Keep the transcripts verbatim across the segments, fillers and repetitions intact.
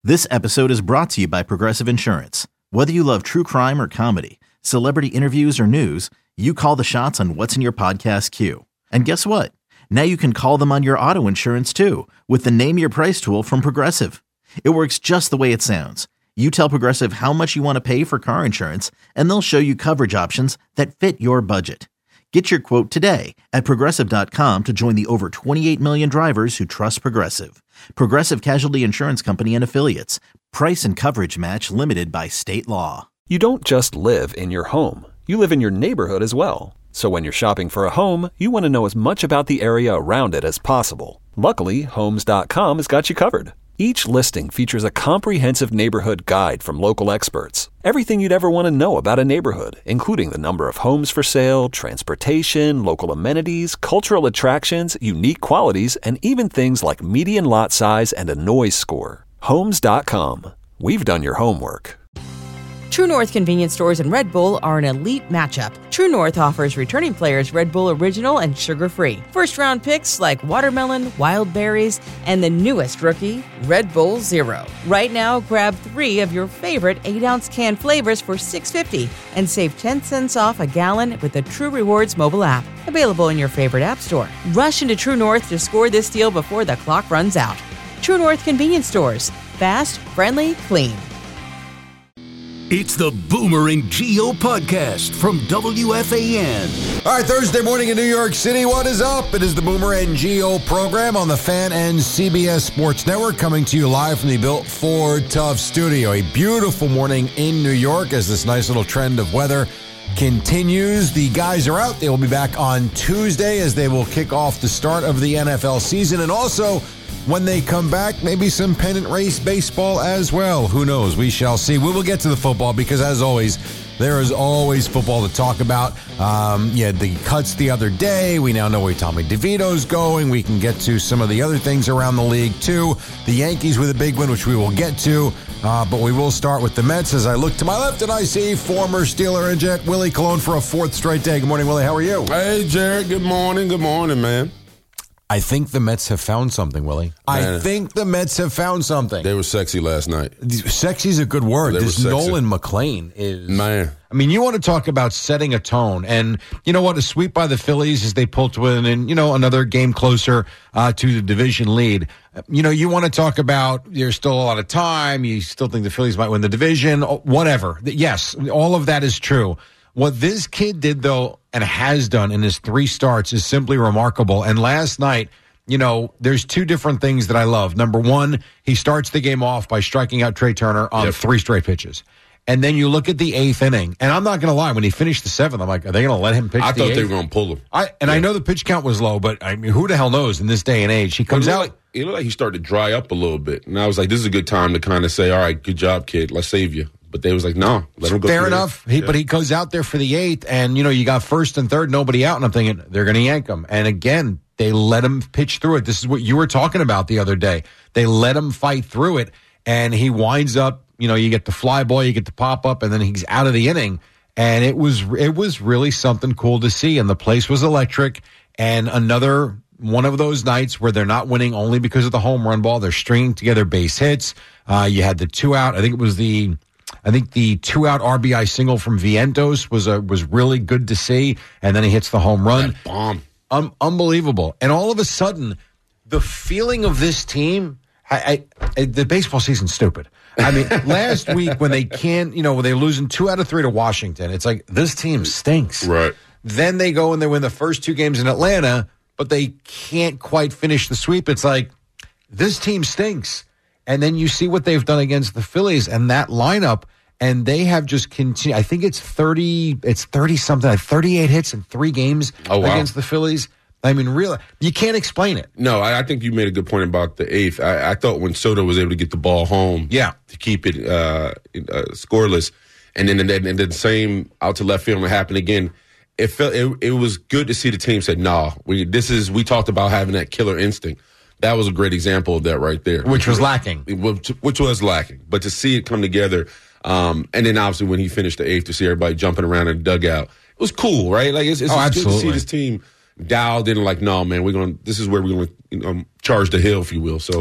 This episode is brought to you by Progressive Insurance. Whether you love true crime or comedy, celebrity interviews or news, you call the shots on what's in your podcast queue. And guess what? Now you can call them on your auto insurance too with the Name Your Price tool from Progressive. It works just the way it sounds. You tell Progressive how much you want to pay for car insurance, and they'll show you coverage options that fit your budget. Get your quote today at Progressive dot com to join the over twenty-eight million drivers who trust Progressive. Progressive Casualty Insurance Company and Affiliates. Price and coverage match limited by state law. You don't just live in your home. You live in your neighborhood as well. So when you're shopping for a home, you want to know as much about the area around it as possible. Luckily, Homes dot com has got you covered. Each listing features a comprehensive neighborhood guide from local experts. Everything you'd ever want to know about a neighborhood, including the number of homes for sale, transportation, local amenities, cultural attractions, unique qualities, and even things like median lot size and a noise score. Homes dot com. We've done your homework. True North convenience stores and Red Bull are an elite matchup. True North offers returning players Red Bull Original and sugar-free. First-round picks like watermelon, wild berries, and the newest rookie, Red Bull Zero. Right now, grab three of your favorite eight-ounce can flavors for six dollars and fifty cents and save ten cents off a gallon with the True Rewards mobile app. Available in your favorite app store. Rush into True North to score this deal before the clock runs out. True North convenience stores. Fast, friendly, clean. It's the Boomer and Gio podcast from W F A N. All right, Thursday morning in New York City. What is up? It is the Boomer and Gio program on the Fan and C B S Sports Network, coming to you live from the Built Ford Tough studio. A beautiful morning in New York as this nice little trend of weather continues. The guys are out. They will be back on Tuesday as they will kick off the start of the N F L season. And also, when they come back, maybe some pennant race baseball as well. Who knows? We shall see. We will get to the football because, as always, there is always football to talk about. Um, yeah, the cuts the other day. We now know where Tommy DeVito's going. We can get to some of the other things around the league, too. The Yankees with a big win, which we will get to. Uh, but we will start with the Mets as I look to my left and I see former Steeler and Jet Willie Colon for a fourth straight day. Good morning, Willie. How are you? Hey, Jared. Good morning. Good morning, man. I think the Mets have found something, Willie. Man, I think the Mets have found something. They were sexy last night. Sexy's a good word. They this Nolan McLean is... Man. I mean, you want to talk about setting a tone. And you know what? A sweep by the Phillies as they pull to win, you know, another game closer uh, to the division lead. You know, you want to talk about there's still a lot of time. You still think the Phillies might win the division. Whatever. Yes, all of that is true. What this kid did, though, and has done in his three starts is simply remarkable. And last night, you know, there's two different things that I love. Number one, he starts the game off by striking out Trey Turner on yep. three straight pitches. And then you look at the eighth inning. And I'm not going to lie, when he finished the seventh, I'm like, are they going to let him pitch I the thought eighth? they were going to pull him. I, and yeah. I know the pitch count was low, but I mean, who the hell knows in this day and age? He comes well, out. Like, it looked like he started to dry up a little bit. And I was like, this is a good time to kind of say, all right, good job, kid. Let's save you. But they was like, no, let him go. Fair enough. He, yeah. But he goes out there for the eighth, and, you know, you got first and third, nobody out, and I'm thinking they're going to yank him. And again, they let him pitch through it. This is what you were talking about the other day. They let him fight through it, and he winds up, you know, you get the fly ball, you get the pop up, and then he's out of the inning. And it was it was really something cool to see, and the place was electric. And another one of those nights where they're not winning only because of the home run ball. They're stringing together base hits. Uh, you had the two out. I think it was the... I think the two-out R B I single from Vientos was a, was really good to see, and then he hits the home run. That bomb. Um, unbelievable. And all of a sudden, the feeling of this team, I, I, I, the baseball season's stupid. I mean, last week when they can't, you know, when they're losing two out of three to Washington, it's like, this team stinks. Right. Then they go and they win the first two games in Atlanta, but they can't quite finish the sweep. It's like, this team stinks. And then you see what they've done against the Phillies and that lineup, and they have just continued. I think it's thirty, it's thirty something, like thirty-eight hits in three games oh, wow. against the Phillies. I mean, really, you can't explain it. No, I, I think you made a good point about the eighth. I, I thought when Soto was able to get the ball home, yeah. to keep it uh, uh, scoreless, and then and then, and then the same out to left field and it happened again. It felt it, it was good to see the team said, "Nah, we this is we talked about having that killer instinct." That was a great example of that right there. Which was lacking. Which, which was lacking. But to see it come together, um, and then obviously when he finished the eighth, to see everybody jumping around in the dugout, it was cool, right? Like it's, it's oh, good to see this team dialed in, like, no, man, we're going. This is where we're going to you know, charge the hill, if you will. So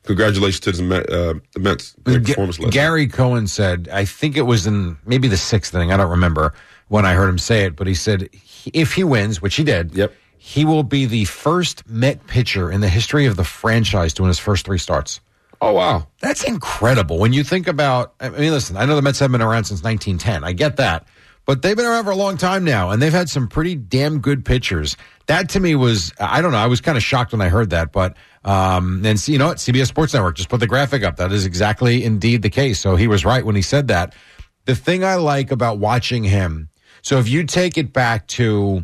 congratulations to the, Met, uh, the Mets. Great performance last Gary night. Cohen said, I think it was in maybe the sixth inning, I don't remember when I heard him say it, but he said if he wins, which he did, yep. he will be the first Met pitcher in the history of the franchise to win his first three starts. Oh, wow. That's incredible. When you think about, I mean, listen, I know the Mets have been around since nineteen ten. I get that. But they've been around for a long time now, and they've had some pretty damn good pitchers. That to me was, I don't know, I was kind of shocked when I heard that. But, um, and you know what, C B S Sports Network just put the graphic up. That is exactly indeed the case. So he was right when he said that. The thing I like about watching him, so if you take it back to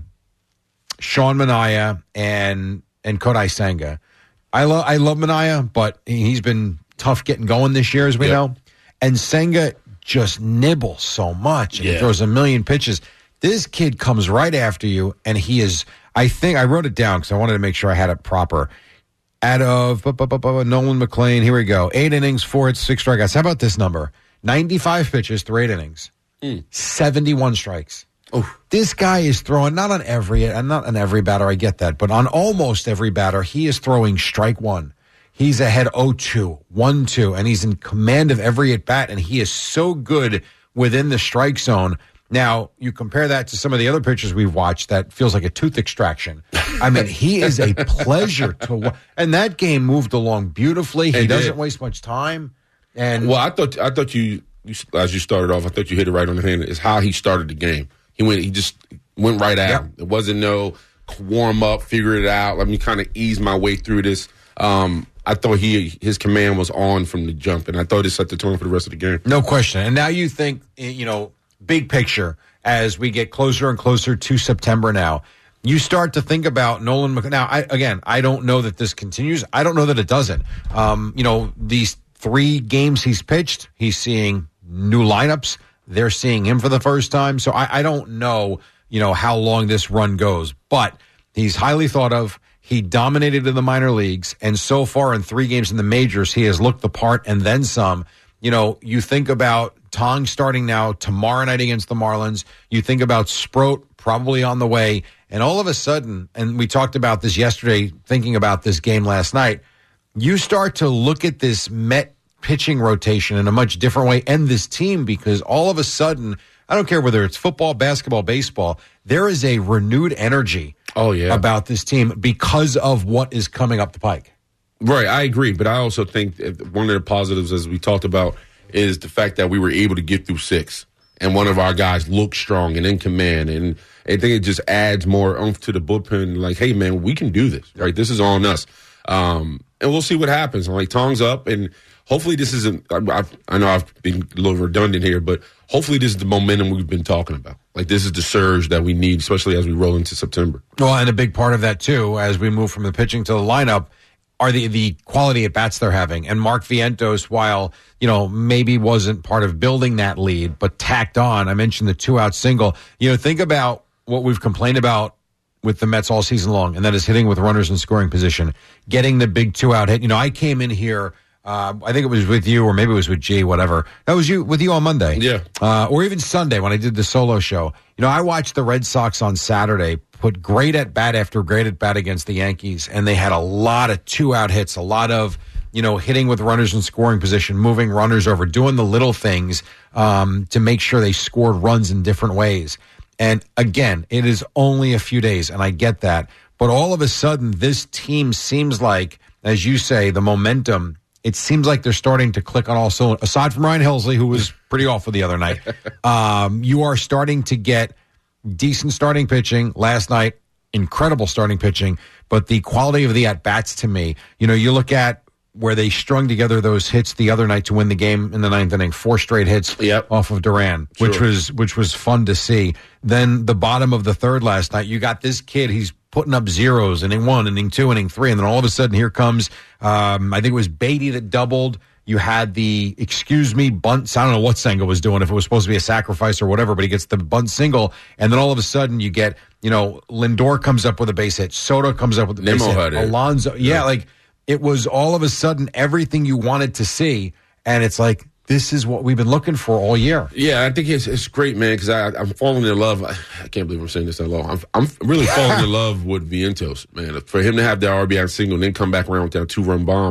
Sean Manaea and, and Kodai Senga, I love I love Manaea, but he's been tough getting going this year, as we yep. know. And Senga just nibbles so much, and yeah. he throws a million pitches. This kid comes right after you, and he is, I think, I wrote it down because I wanted to make sure I had it proper. Out of bu- bu- bu- bu- Nolan McLean, here we go. Eight innings, four hits, six strikeouts. How about this number? ninety-five pitches, three eight innings. Mm. seventy-one strikes. Oof. This guy is throwing, not on every, not on every batter, I get that, but on almost every batter, he is throwing strike one. He's ahead oh two, one two, and he's in command of every at-bat, and he is so good within the strike zone. Now, you compare that to some of the other pitchers we've watched that feels like a tooth extraction. I mean, he is a pleasure to watch. And that game moved along beautifully. He it doesn't did. waste much time. And Well, I thought I thought you, you, as you started off, I thought you hit it right on the hand. It's how he started the game. He went. He just went right at yep. him. It wasn't no warm up, figure it out. Let me kind of ease my way through this. Um, I thought he his command was on from the jump, and I thought it set the tone for the rest of the game. No question. And now you think, you know, big picture as we get closer and closer to September. Now you start to think about Nolan. Mc- now, I, again, I don't know that this continues. I don't know that it doesn't. Um, you know, these three games he's pitched, he's seeing new lineups. They're seeing him for the first time. So I, I don't know, you know, how long this run goes. But he's highly thought of. He dominated in the minor leagues. And so far in three games in the majors, he has looked the part and then some. You know, you think about Tong starting now tomorrow night against the Marlins. You think about Sproat probably on the way. And all of a sudden, and we talked about this yesterday, thinking about this game last night, you start to look at this Met pitching rotation in a much different way, and this team, because all of a sudden, I don't care whether it's football, basketball, baseball, there is a renewed energy oh, yeah. about this team because of what is coming up the pike. Right, I agree, but I also think one of the positives, as we talked about, is the fact that we were able to get through six, and one of our guys looked strong and in command, and I think it just adds more oomph to the bullpen, like, hey, man, we can do this, right? This is on us. Um, and we'll see what happens. Like, Tong's up, and hopefully this isn't, I, I know I've been a little redundant here, but hopefully this is the momentum we've been talking about. Like, this is the surge that we need, especially as we roll into September. Well, and a big part of that, too, as we move from the pitching to the lineup, are the, the quality at bats they're having. And Mark Vientos, while, you know, maybe wasn't part of building that lead, but tacked on, I mentioned the two-out single. You know, think about what we've complained about with the Mets all season long, and that is hitting with runners in scoring position, getting the big two-out hit. You know, I came in here, uh, I think it was with you, or maybe it was with G, whatever. That was you with you on Monday. Yeah. Uh, or even Sunday when I did the solo show. You know, I watched the Red Sox on Saturday put great at bat after great at bat against the Yankees, and they had a lot of two-out hits, a lot of, you know, hitting with runners in scoring position, moving runners over, doing the little things um, to make sure they scored runs in different ways. And again, it is only a few days, and I get that. But all of a sudden, this team seems like, as you say, the momentum, it seems like they're starting to click on all cylinders. Aside from Ryan Helsley, who was pretty awful the other night, um, you are starting to get decent starting pitching. Last night, incredible starting pitching. But the quality of the at-bats to me, you know, you look at where they strung together those hits the other night to win the game in the ninth inning, four straight hits yep. off of Duran, sure. which was which was fun to see. Then the bottom of the third last night, you got this kid, he's putting up zeros, inning one, inning two, inning three, and then all of a sudden here comes, um, I think it was Beatty that doubled. You had the, excuse me, bunt. I don't know what Senga was doing, if it was supposed to be a sacrifice or whatever, but he gets the bunt single, and then all of a sudden you get, you know, Lindor comes up with a base hit, Soto comes up with a base Nemo hit, had it. Alonso, yeah, yeah, like, it was all of a sudden everything you wanted to see, and it's like, this is what we've been looking for all year. Yeah, I think it's it's great, man, because I'm falling in love. I, I can't believe I'm saying this that long. I'm, I'm really falling in love with Vientos, man. For him to have that R B I single and then come back around with that two-run bomb,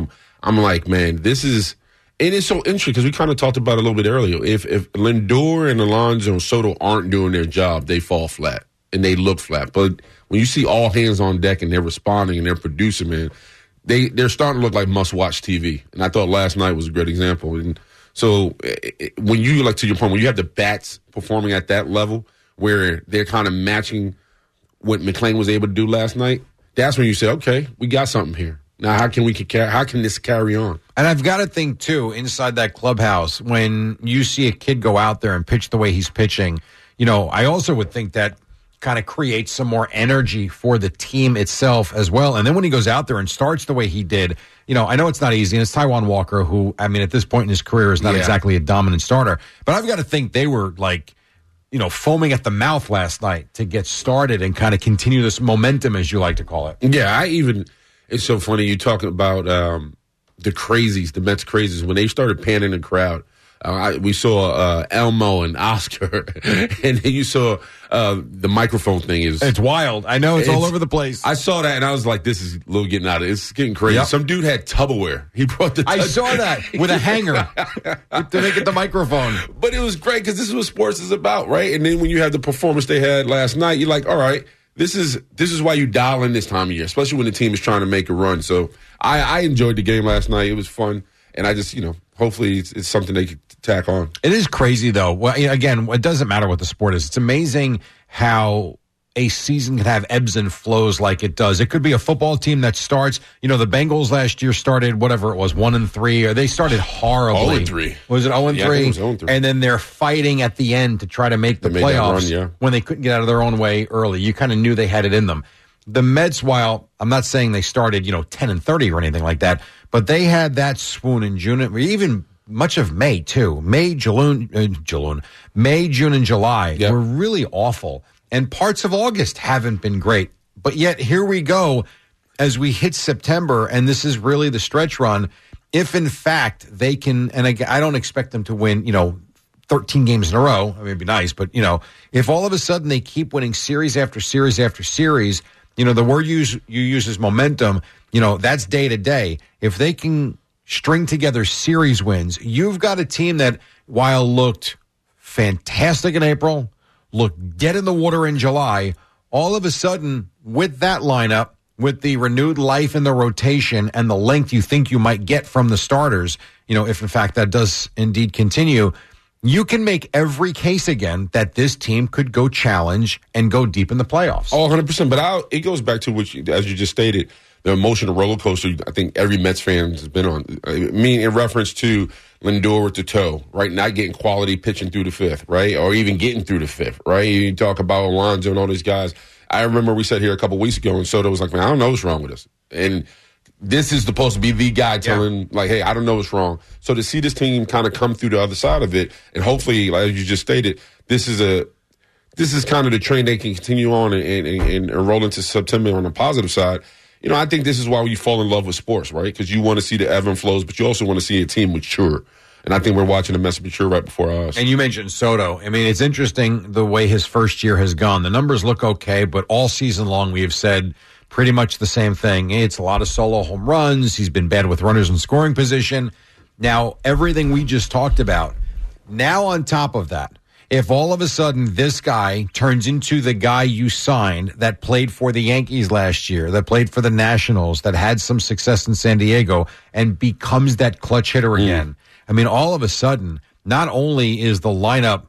I'm like, man, this is, and it's so interesting because we kind of talked about it a little bit earlier. If if Lindor and Alonso and Soto aren't doing their job, they fall flat and they look flat. But when you see all hands on deck and they're responding and they're producing, man, they they're starting to look like must watch T V. And I thought last night was a great example. And so it, when you, like to your point, when you have the bats performing at that level where they're kind of matching what McClain was able to do last night, that's when you say, okay, we got something here. Now, how can we how can this carry on? And I've got to think, too, inside that clubhouse, when you see a kid go out there and pitch the way he's pitching, you know, I also would think that kind of creates some more energy for the team itself as well. And then when he goes out there and starts the way he did, you know, I know it's not easy, and it's Taijuan Walker, who, I mean, at this point in his career is not yeah. exactly a dominant starter. But I've got to think they were, like, you know, foaming at the mouth last night to get started and kind of continue this momentum, as you like to call it. Yeah, I even, it's so funny, you talking about um, the crazies, the Mets crazies, when they started panning the crowd. Uh, I, we saw uh, Elmo and Oscar, and then you saw uh, the microphone thing. Is It's wild. I know, it's, it's all over the place. I saw that, and I was like, this is a little getting out of it. It's getting crazy. Yep. Some dude had Tupperware. He brought the I saw that with a hanger to make it the microphone. But it was great because this is what sports is about, right? And then when you have the performance they had last night, you're like, all right, this is this is why you dial in this time of year, especially when the team is trying to make a run. So I, I enjoyed the game last night. It was fun. And I just, you know, hopefully it's, it's something they could tack on. It is crazy, though. Well, again, it doesn't matter what the sport is. It's amazing how a season can have ebbs and flows like it does. It could be a football team that starts, you know, the Bengals last year started, whatever it was, one and three, or they started horribly. Oh and three. Was it oh and yeah, three? It was oh and three. And then they're fighting at the end to try to make the they playoffs run, yeah. when they couldn't get out of their own way early. You kind of knew they had it in them. The Mets, while I'm not saying they started, you know, ten and thirty or anything like that, but they had that swoon in June, even much of May, too. May, June, uh, June, May, June, and July yep. were really awful. And parts of August haven't been great. But yet, here we go as we hit September, and this is really the stretch run. If, in fact, they can, and I, I don't expect them to win, you know, thirteen games in a row. I mean, it'd be nice. But, you know, if all of a sudden they keep winning series after series after series, you know, the word you use, you use is momentum. You know, that's day to day. If they can string together series wins, you've got a team that, while looked fantastic in April, looked dead in the water in July, all of a sudden, with that lineup, with the renewed life in the rotation and the length you think you might get from the starters, you know, if in fact that does indeed continue, you can make every case again that this team could go challenge and go deep in the playoffs. Oh, one hundred percent. But I'll, it goes back to what, you, as you just stated, the emotional roller coaster I think every Mets fan has been on. I mean, in reference to Lindor with the toe, right? Not getting quality pitching through the fifth, right? Or even getting through the fifth, right? You talk about Alonso and all these guys. I remember we sat here a couple weeks ago and Soto was like, man, I don't know what's wrong with us. And this is supposed to be the guy telling, yeah. like, hey, I don't know what's wrong. So to see this team kind of come through the other side of it, and hopefully, like you just stated, this is a this is kind of the train they can continue on and, and, and, and roll into September on the positive side. You know, I think this is why you fall in love with sports, right? Because you want to see the ebb and flows, but you also want to see a team mature. And I think we're watching the Mets mature right before us. And you mentioned Soto. I mean, it's interesting the way his first year has gone. The numbers look okay, but all season long we have said pretty much the same thing. It's a lot of solo home runs. He's been bad with runners in scoring position. Now, everything we just talked about, now on top of that, if all of a sudden this guy turns into the guy you signed that played for the Yankees last year, that played for the Nationals, that had some success in San Diego, and becomes that clutch hitter again, mm. I mean, all of a sudden, not only is the lineup,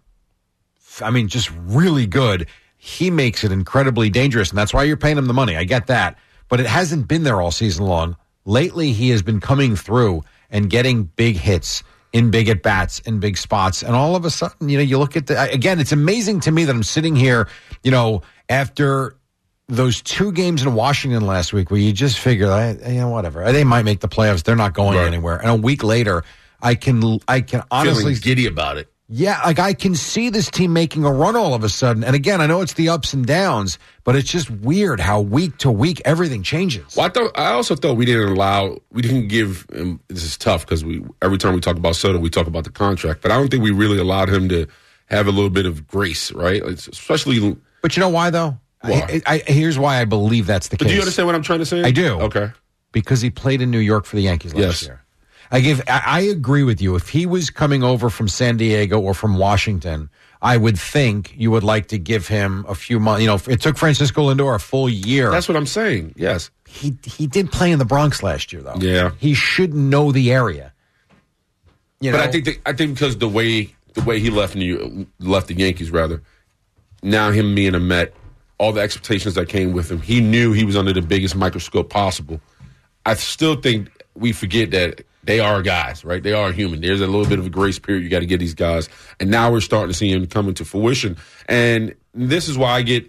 I mean, just really good, he makes it incredibly dangerous, and that's why you're paying him the money. I get that. But it hasn't been there all season long. Lately, he has been coming through and getting big hits in big at-bats, in big spots. And all of a sudden, you know, you look at the, again, it's amazing to me that I'm sitting here, you know, after those two games in Washington last week where you just figure, you know, whatever, they might make the playoffs. They're not going right. anywhere. And a week later, I can, I can honestly. Feeling giddy about it. Yeah, like I can see this team making a run all of a sudden. And again, I know it's the ups and downs, but it's just weird how week to week everything changes. Well, I thought I also thought we didn't allow, we didn't give him, this is tough because we every time we talk about Soto, we talk about the contract, but I don't think we really allowed him to have a little bit of grace, right? Especially. But you know why, though? Why? I, I, here's why I believe that's the but case. Do you understand what I'm trying to say? I do. Okay. Because he played in New York for the Yankees last yes. year. I give. I, I agree with you. If he was coming over from San Diego or from Washington, I would think you would like to give him a few months. You know, it took Francisco Lindor a full year. That's what I'm saying. Yes. He he did play in the Bronx last year, though. Yeah. He should know the area. You but know? I think the, I think because the way the way he left New left the Yankees rather, now him being a Met, all the expectations that came with him, he knew he was under the biggest microscope possible. I still think we forget that they are guys, right? They are human. There's a little bit of a grace period you got to get these guys, and now we're starting to see him come into fruition. And this is why I get,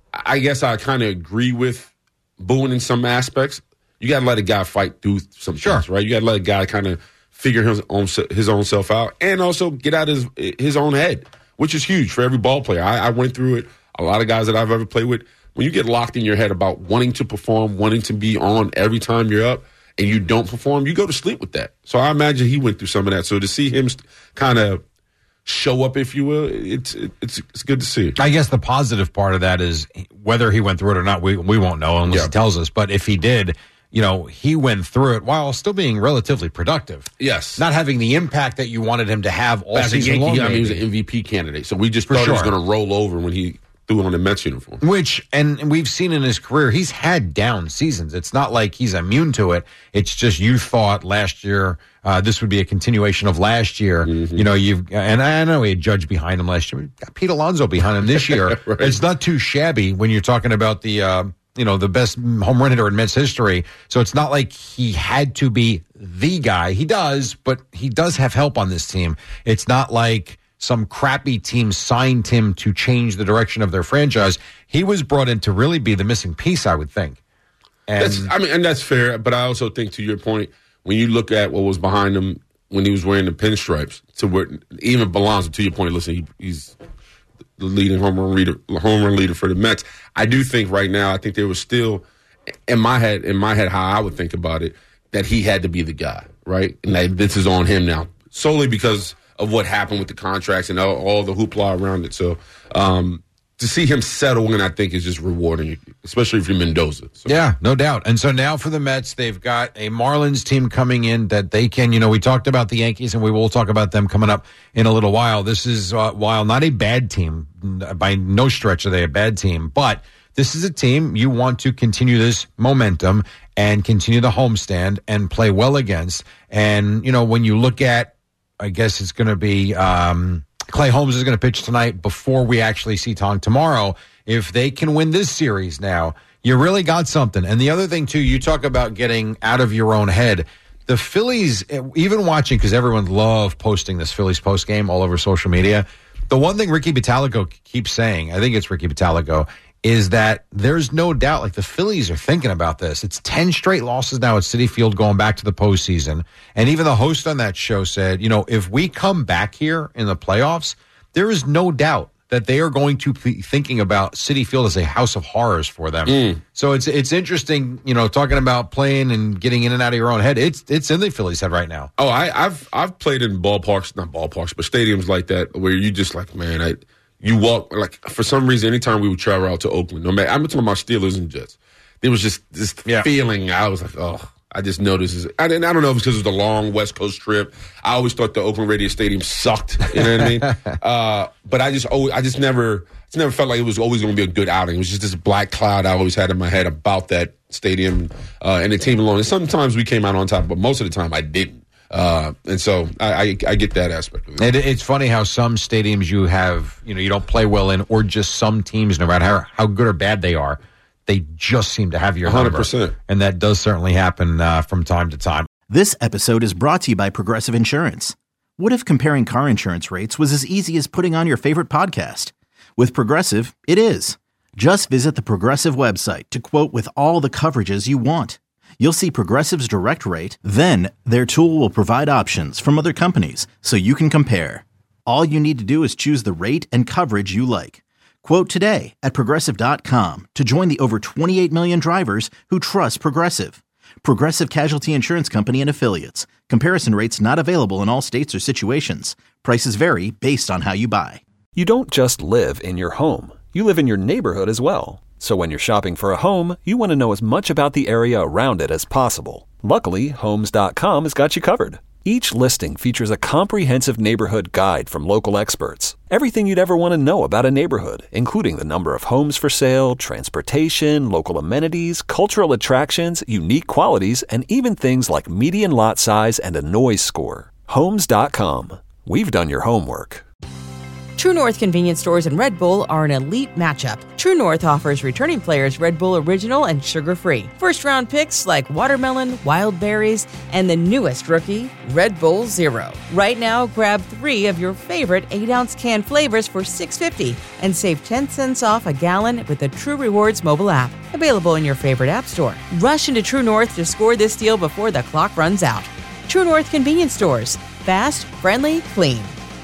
I guess I kind of agree with Boone in some aspects. You got to let a guy fight through some Sure. things, right? You got to let a guy kind of figure his own his own self out, and also get out his his own head, which is huge for every ball player. I, I went through it. A lot of guys that I've ever played with, when you get locked in your head about wanting to perform, wanting to be on every time you're up, and you don't perform, you go to sleep with that. So I imagine he went through some of that. So to see him kind of show up, if you will, it's it's it's good to see. I guess the positive part of that is whether he went through it or not, we we won't know unless Yeah. he tells us. But if he did, you know, he went through it while still being relatively productive. Yes. Not having the impact that you wanted him to have all As a season Yankee, long. I mean, he was maybe. an M V P candidate. So we just For thought he was sure. going to roll over when he threw on the Mets uniform. Which, and we've seen in his career, he's had down seasons. It's not like he's immune to it. It's just you thought last year uh, this would be a continuation of last year. Mm-hmm. You know, you've, and I know he had Judge behind him last year. We've got Pete Alonso behind him this year. Right. It's not too shabby when you're talking about the, uh, you know, the best home run hitter in Mets history. So it's not like he had to be the guy. He does, but he does have help on this team. It's not like some crappy team signed him to change the direction of their franchise. He was brought in to really be the missing piece, I would think. And That's, I mean, and that's fair. But I also think, to your point, when you look at what was behind him when he was wearing the pinstripes, to where even Alonso, to your point, listen, he, he's the leading home run leader, home run leader for the Mets. I do think right now, I think there was still in my head, in my head, how I would think about it, that he had to be the guy, right? And that this is on him now, solely because of what happened with the contracts and all, all the hoopla around it. So um, to see him settle in, I think, is just rewarding, especially if you're Mendoza. So. yeah, no doubt. And so now for the Mets, they've got a Marlins team coming in that they can, you know, we talked about the Yankees and we will talk about them coming up in a little while. This is, uh, while not a bad team, by no stretch are they a bad team, but this is a team you want to continue this momentum and continue the homestand and play well against. And, you know, when you look at, I guess it's going to be um, Clay Holmes is going to pitch tonight before we actually see Tong tomorrow. If they can win this series now, you really got something. And the other thing, too, you talk about getting out of your own head. The Phillies, even watching, because everyone loved posting this Phillies post game all over social media, the one thing Ricky Batalico keeps saying, I think it's Ricky Batalico, is that there's no doubt, like the Phillies are thinking about this. It's ten straight losses now at Citi Field going back to the postseason. And even the host on that show said, you know, if we come back here in the playoffs, there is no doubt that they are going to be thinking about Citi Field as a house of horrors for them. Mm. So it's it's interesting, you know, talking about playing and getting in and out of your own head. It's it's in the Phillies' head right now. Oh, I, I've I've played in ballparks, not ballparks, but stadiums like that where you just like, man, I you walk, like, for some reason, anytime we would travel out to Oakland, no matter, I'm talking about Steelers and Jets, there was just this yeah. feeling. I was like, oh, I just know this is, I, didn't, I don't know if it's because it was the long West Coast trip. I always thought the Oakland Radio Stadium sucked. You know what I mean? uh, but I just, always, I just never, just never felt like it was always going to be a good outing. It was just this black cloud I always had in my head about that stadium uh, and the team alone. And sometimes we came out on top, but most of the time I didn't. Uh, and so I, I, I get that aspect of it. it. It's funny how some stadiums you have, you know, you don't play well in, or just some teams, no matter how, how good or bad they are, they just seem to have your one hundred number. percent. And that does certainly happen uh, from time to time. This episode is brought to you by Progressive Insurance. What if comparing car insurance rates was as easy as putting on your favorite podcast? With Progressive, it is. Just visit the Progressive website to quote with all the coverages you want. You'll see Progressive's direct rate, then their tool will provide options from other companies so you can compare. All you need to do is choose the rate and coverage you like. Quote today at Progressive dot com to join the over twenty-eight million drivers who trust Progressive. Progressive Casualty Insurance Company and Affiliates. Comparison rates not available in all states or situations. Prices vary based on how you buy. You don't just live in your home. You live in your neighborhood as well. So when you're shopping for a home, you want to know as much about the area around it as possible. Luckily, Homes dot com has got you covered. Each listing features a comprehensive neighborhood guide from local experts. Everything you'd ever want to know about a neighborhood, including the number of homes for sale, transportation, local amenities, cultural attractions, unique qualities, and even things like median lot size and a noise score. Homes dot com. We've done your homework. True North convenience stores and Red Bull are an elite matchup. True North offers returning players Red Bull Original and sugar-free. First-round picks like watermelon, wild berries, and the newest rookie, Red Bull Zero. Right now, grab three of your favorite eight-ounce can flavors for six dollars and fifty cents and save ten cents off a gallon with the True Rewards mobile app. Available in your favorite app store. Rush into True North to score this deal before the clock runs out. True North convenience stores. Fast, friendly, clean.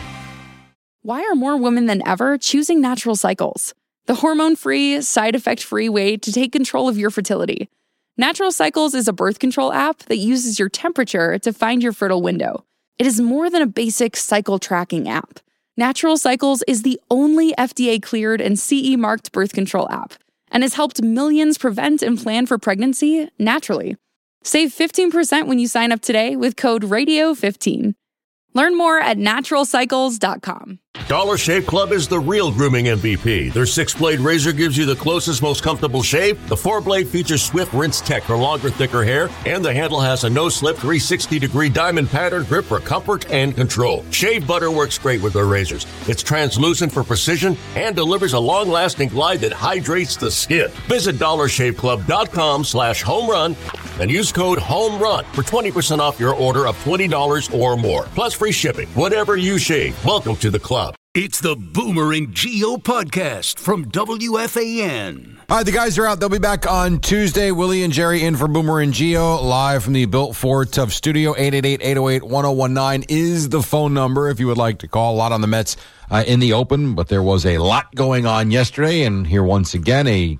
Why are more women than ever choosing Natural Cycles? The hormone-free, side-effect-free way to take control of your fertility. Natural Cycles is a birth control app that uses your temperature to find your fertile window. It is more than a basic cycle tracking app. Natural Cycles is the only F D A-cleared and C E-marked birth control app and has helped millions prevent and plan for pregnancy naturally. Save fifteen percent when you sign up today with code radio fifteen. Learn more at natural cycles dot com. Dollar Shave Club is the real grooming M V P. Their six-blade razor gives you the closest, most comfortable shave. The four-blade features Swift Rinse Tech for longer, thicker hair. And the handle has a no-slip three hundred sixty degree diamond pattern grip for comfort and control. Shave butter works great with their razors. It's translucent for precision and delivers a long-lasting glide that hydrates the skin. Visit dollar shave club dot com slash home run and use code HOMERUN for twenty percent off your order of twenty dollars or more. Plus free shipping. Whatever you shave, welcome to the club. It's the Boomer and Gio podcast from W F A N. All right, the guys are out. They'll be back on Tuesday. Willie and Jerry in for Boomer and Gio, live from the Built Ford Tough studio. eight eight eight, eight oh eight, one oh one nine is the phone number if you would like to call. A lot on the Mets uh, in the open, but there was a lot going on yesterday. And here once again, a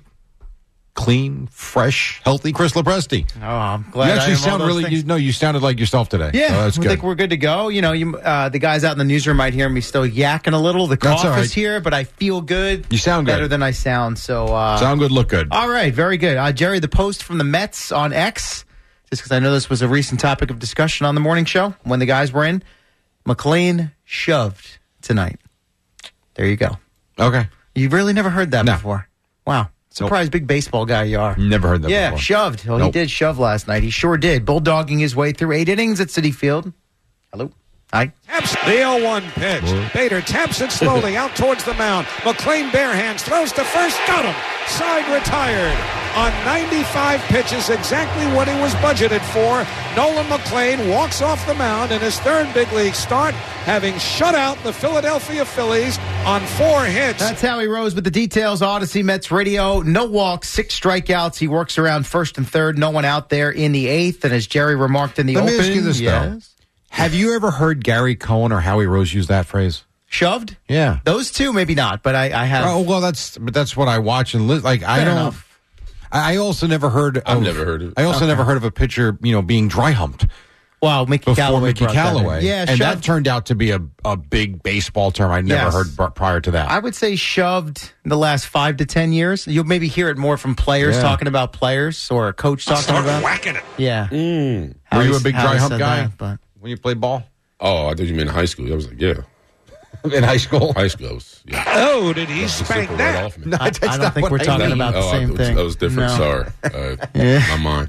clean, fresh, healthy Chris Lopresti. Oh, I'm glad. You actually I sound really. You, no, you sounded like yourself today. Yeah, so that's I good. think we're good to go. You know, you, uh, the guys out in the newsroom might hear me still yakking a little. The That's cough all right. is here, but I feel good. You sound good. Better than I sound. So uh, sound good, look good. All right, very good. Uh, Jerry, the post from the Mets on X, just because I know this was a recent topic of discussion on the morning show when the guys were in. McLean shoved tonight. There you go. Okay. You've really never heard that No. before. Wow. Surprised big baseball guy you are. Never heard that yeah, before. shoved. Well, Nope. he did shove last night. He sure did. Bulldogging his way through eight innings at Citi Field. Hello. Hi. Taps the oh one pitch. Bader taps it slowly out towards the mound. McLean bare hands, throws to first, got him. Side retired. On ninety-five pitches, exactly what he was budgeted for. Nolan McLean walks off the mound in his third big league start, having shut out the Philadelphia Phillies on four hits. That's how he rose with the details. Odyssey Mets Radio. No walks, six strikeouts. He works around first and third. No one out there in the eighth. And as Jerry remarked in the Let open, me ask you this, yes. though. Have you ever heard Gary Cohen or Howie Rose use that phrase? Shoved? Yeah. Those two, maybe not, but I, I have. Oh, well, that's but that's what I watch and li- like. I Fair don't. enough. I also never heard. Of, I've never heard of it. I also Okay. never heard of a pitcher, you know, being dry humped Wow, Mickey before Callaway. Mickey brought that in. Callaway. Yeah, and shoved. that turned out to be a, a big baseball term I never Yes. heard b- prior to that. I would say shoved in the last five to ten years. You'll maybe hear it more from players Yeah. talking about players or a coach talking Start about. whacking it. Yeah. Mm. Were you Howie- a big Howie dry hump said guy that, but when you played ball Oh, I thought you meant in high school. I was like, yeah. in high school? High school, I was, yeah. Oh, did he That was spank super that? right off me. No, I, that's I don't not think what we're I talking mean. about the oh, same I, thing. That was different. No. Sorry. Uh, Yeah. My mind.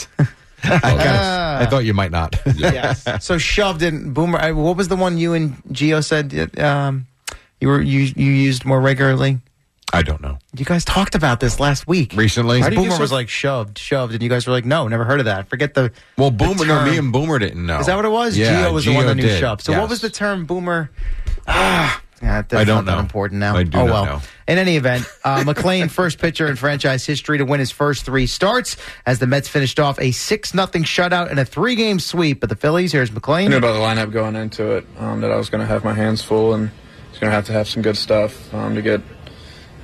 I thought you might not. Yes. So shoved in Boomer. I- What was the one you and Gio said um, you were you you used more regularly? I don't know. You guys talked about this last week. Recently? How do you Boomer get so- was like shoved, shoved, and you guys were like, no, never heard of that. Forget the. Well, the Boomer, no, term. me and Boomer didn't know. Is that what it was? Yeah, Gio was the one Gio that knew did. shoved. So Yes. what was the term Boomer? Ah, yeah, that's I don't not that know. important now. I do oh not well. know. In any event, uh, McLean, first pitcher in franchise history to win his first three starts, as the Mets finished off a six nothing shutout and a three game sweep. But the Phillies, here's I McLean. knew about the lineup going into it, um, that I was going to have my hands full and was going to have to have some good stuff um, to get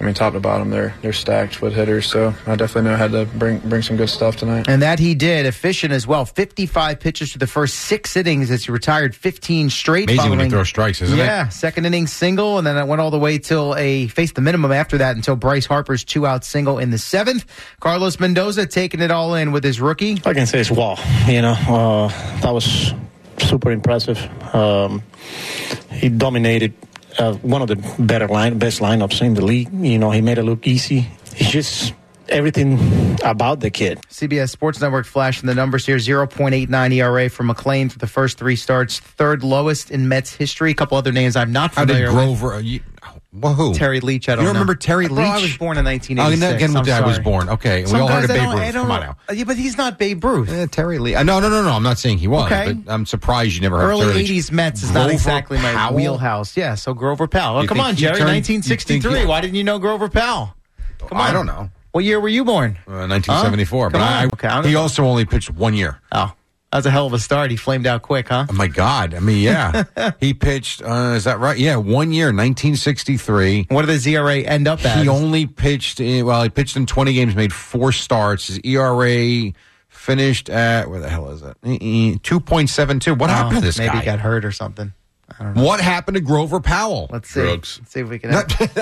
I mean, top to bottom, they're they're stacked with hitters. So I definitely know I had to bring bring some good stuff tonight. And that he did. Efficient as well. fifty-five pitches for the first six innings as he retired fifteen straight. Amazing following, when he throws strikes, isn't yeah, it? Yeah, second inning single, and then it went all the way till a faced the minimum after that until Bryce Harper's two-out single in the seventh. Carlos Mendoza taking it all in with his rookie. I can say it's wow. You know, uh, that was super impressive. Um, he dominated uh, one of the better line, best lineups in the league. You know, he made it look easy. It's just everything about the kid. C B S Sports Network flashing the numbers here. zero point eight nine E R A for McLean for the first three starts. Third lowest in Mets history. A couple other names I'm not familiar How did Grover, with. Uh, you, well, who? Terry Leach, I don't you don't know. remember Terry Leach? Bro, I was born in nineteen eighty-six. Oh, again, I'm I was sorry. born. Okay, Some we all guys heard of I Babe don't- I Ruth. don't Come on know. now. Yeah, but he's not Babe Ruth. Eh, Terry Leach. Uh, no, no, no, no. I'm not saying he was. Okay. But I'm surprised you never heard of Early Terry Leach. eighties Mets is Grover not exactly my Powell? wheelhouse. Yeah, so Grover Powell. Oh, You come think on, he Jerry. turned- nineteen sixty-three. you think he- Why didn't you know Grover Powell? Come on. I don't know. What year were you born? Uh, nineteen seventy-four. Huh? But Come I, on. Okay, I don't he know. also only pitched one year. Oh, that was a hell of a start. He flamed out quick, huh? Oh, my God. I mean, yeah. He pitched, uh, is that right? Yeah, one year, nineteen sixty-three. What did the Z R A end up at? He only pitched, in, well, he pitched in twenty games, made four starts. His E R A finished at, where the hell is it? two point seven two. What Oh, happened to this maybe guy? he got hurt or something. I don't know. What happened to Grover Powell? Let's see. Drugs. Let's see if we can. I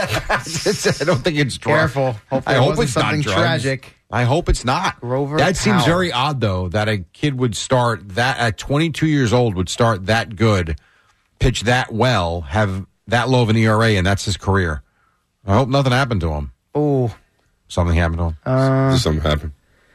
don't think it's drugs. Careful. Hopefully I it hope wasn't it's not something drugs. tragic. I hope it's not. Grover That seems Powell. very odd, though, that a kid would start that at twenty-two years old would start that good, pitch that well, have that low of an E R A, and that's his career. I hope nothing happened to him. Oh, Something happened to him. uh, Just something happened.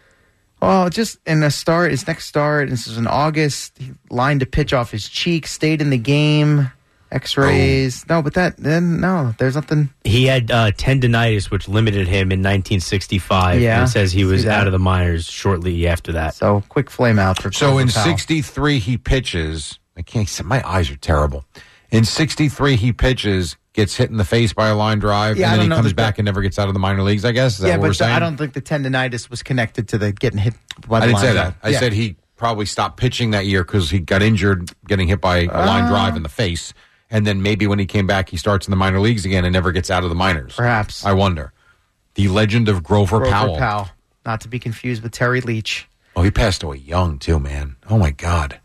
well, just in a start, his next start. This is in August. He lined a pitch off his cheek, stayed in the game. X-rays. Oh. No, but that then no, there's nothing. He had uh, tendonitis, which limited him in nineteen sixty-five. Yeah, and it says he see was that. out of the minors shortly after that. So quick flame out for. So Grover in Powell. sixty-three, he pitches. I can't say, my eyes are terrible. In sixty-three, he pitches, gets hit in the face by a line drive, Yeah, I and then don't he know comes that back the- and never gets out of the minor leagues, I guess? Is that Yeah, what but we're the- saying? I don't think the tendonitis was connected to the getting hit by the I didn't line say drive. that. I Yeah. said he probably stopped pitching that year because he got injured getting hit by a line Uh. drive in the face. And then maybe when he came back, he starts in the minor leagues again and never gets out of the minors. Perhaps. I wonder. The legend of Grover, Grover Powell. Powell, not to be confused with Terry Leach. Oh, he passed away young, too, man. Oh, my God.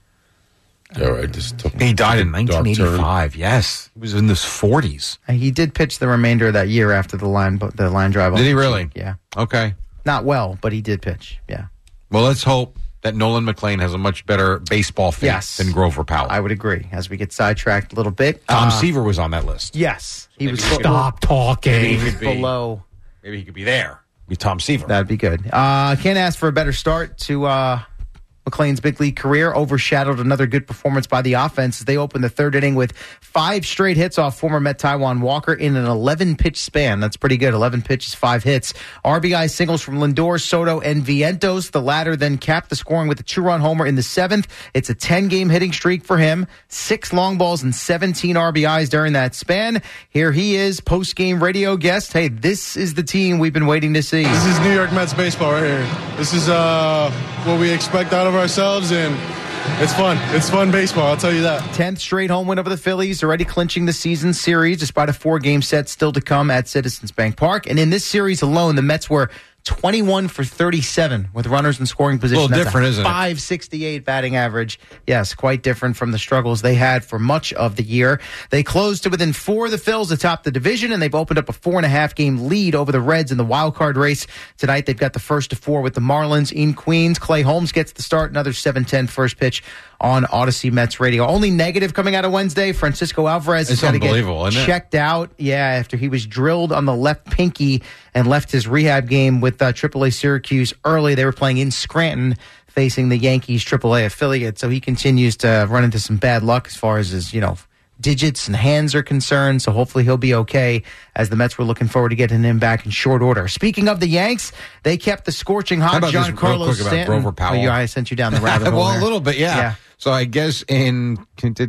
All right, just took, He died in took a dark nineteen turn. eighty-five. Yes. He was in his forties. And he did pitch the remainder of that year after the line, the line drive. off Did he the really? cheek. Yeah. Okay. Not well, but he did pitch. Yeah. Well, let's hope that Nolan McLean has a much better baseball feet Yes. than Grover Powell. I would agree. As we get sidetracked a little bit, Tom uh, Seaver was on that list. Yes, he Maybe was. he could- Stop talking. Maybe he could be, below. maybe he could be there. Be Tom Seaver. That'd be good. Uh, can't ask for a better start to uh, McLean's big league career. Overshadowed another good performance by the offense as they opened the third inning with five straight hits off former Met Taijuan Walker in an eleven-pitch span. That's pretty good. eleven pitches, five hits. R B I singles from Lindor, Soto, and Vientos. The latter then capped the scoring with a two-run homer in the seventh. It's a ten-game hitting streak for him. Six long balls and seventeen R B Is during that span. Here he is, post-game radio guest. Hey, this is the team we've been waiting to see. This is New York Mets baseball right here. This is uh, what we expect out of ourselves, and it's fun. It's fun baseball, I'll tell you that. tenth straight home win over the Phillies, already clinching the season series despite a four-game set still to come at Citizens Bank Park. And in this series alone, the Mets were twenty-one for thirty-seven with runners in scoring position. A little That's different, isn't it? five sixty-eight batting average. Yes, quite different from the struggles they had for much of the year. They closed to within four of the Phils atop the division, and they've opened up a four and a half game lead over the Reds in the wild card race. Tonight, they've got the first to four with the Marlins in Queens. Clay Holmes gets the start, another seven ten first pitch on Odyssey Mets Radio. Only negative coming out of Wednesday, Francisco Alvarez has It's got to get unbelievable, isn't it? checked out. Yeah, after he was drilled on the left pinky and left his rehab game with uh, triple A Syracuse early. They were playing in Scranton, facing the Yankees triple A affiliate. So he continues to run into some bad luck as far as his, you know, digits and hands are concerned. So hopefully he'll be okay, as the Mets were looking forward to getting him back in short order. Speaking of the Yanks, they kept the scorching How hot about this real Giancarlo quick about Stanton. Grover Powell? Oh, you, I sent you down the rabbit hole. well, there. a little bit, yeah. Yeah. So I guess in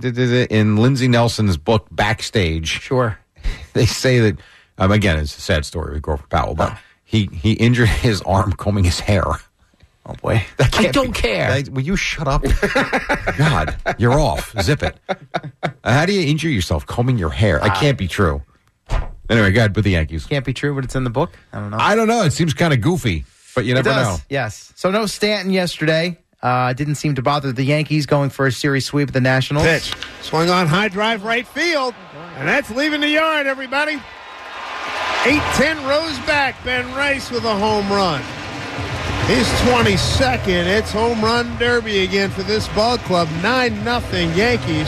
in Lindsey Nelson's book Backstage, sure, they say that um, again it's a sad story with Grover Powell, but he he injured his arm combing his hair. Oh boy, That I can't don't be- care. that- will you shut up? God, you're off. Zip it. Uh, how do you injure yourself combing your hair? That can't be true. Anyway, go ahead with the Yankees. Can't be true, but it's in the book. I don't know. I don't know. It seems kind of goofy, but you It never does, know. Yes. So no Stanton yesterday. Uh, didn't seem to bother the Yankees going for a series sweep of the Nationals. Pitch. Swung on high drive right field. And that's leaving the yard, everybody. eight ten rows back. Ben Rice with a home run. His twenty-second. It's home run derby again for this ball club. nine nothing Yankees.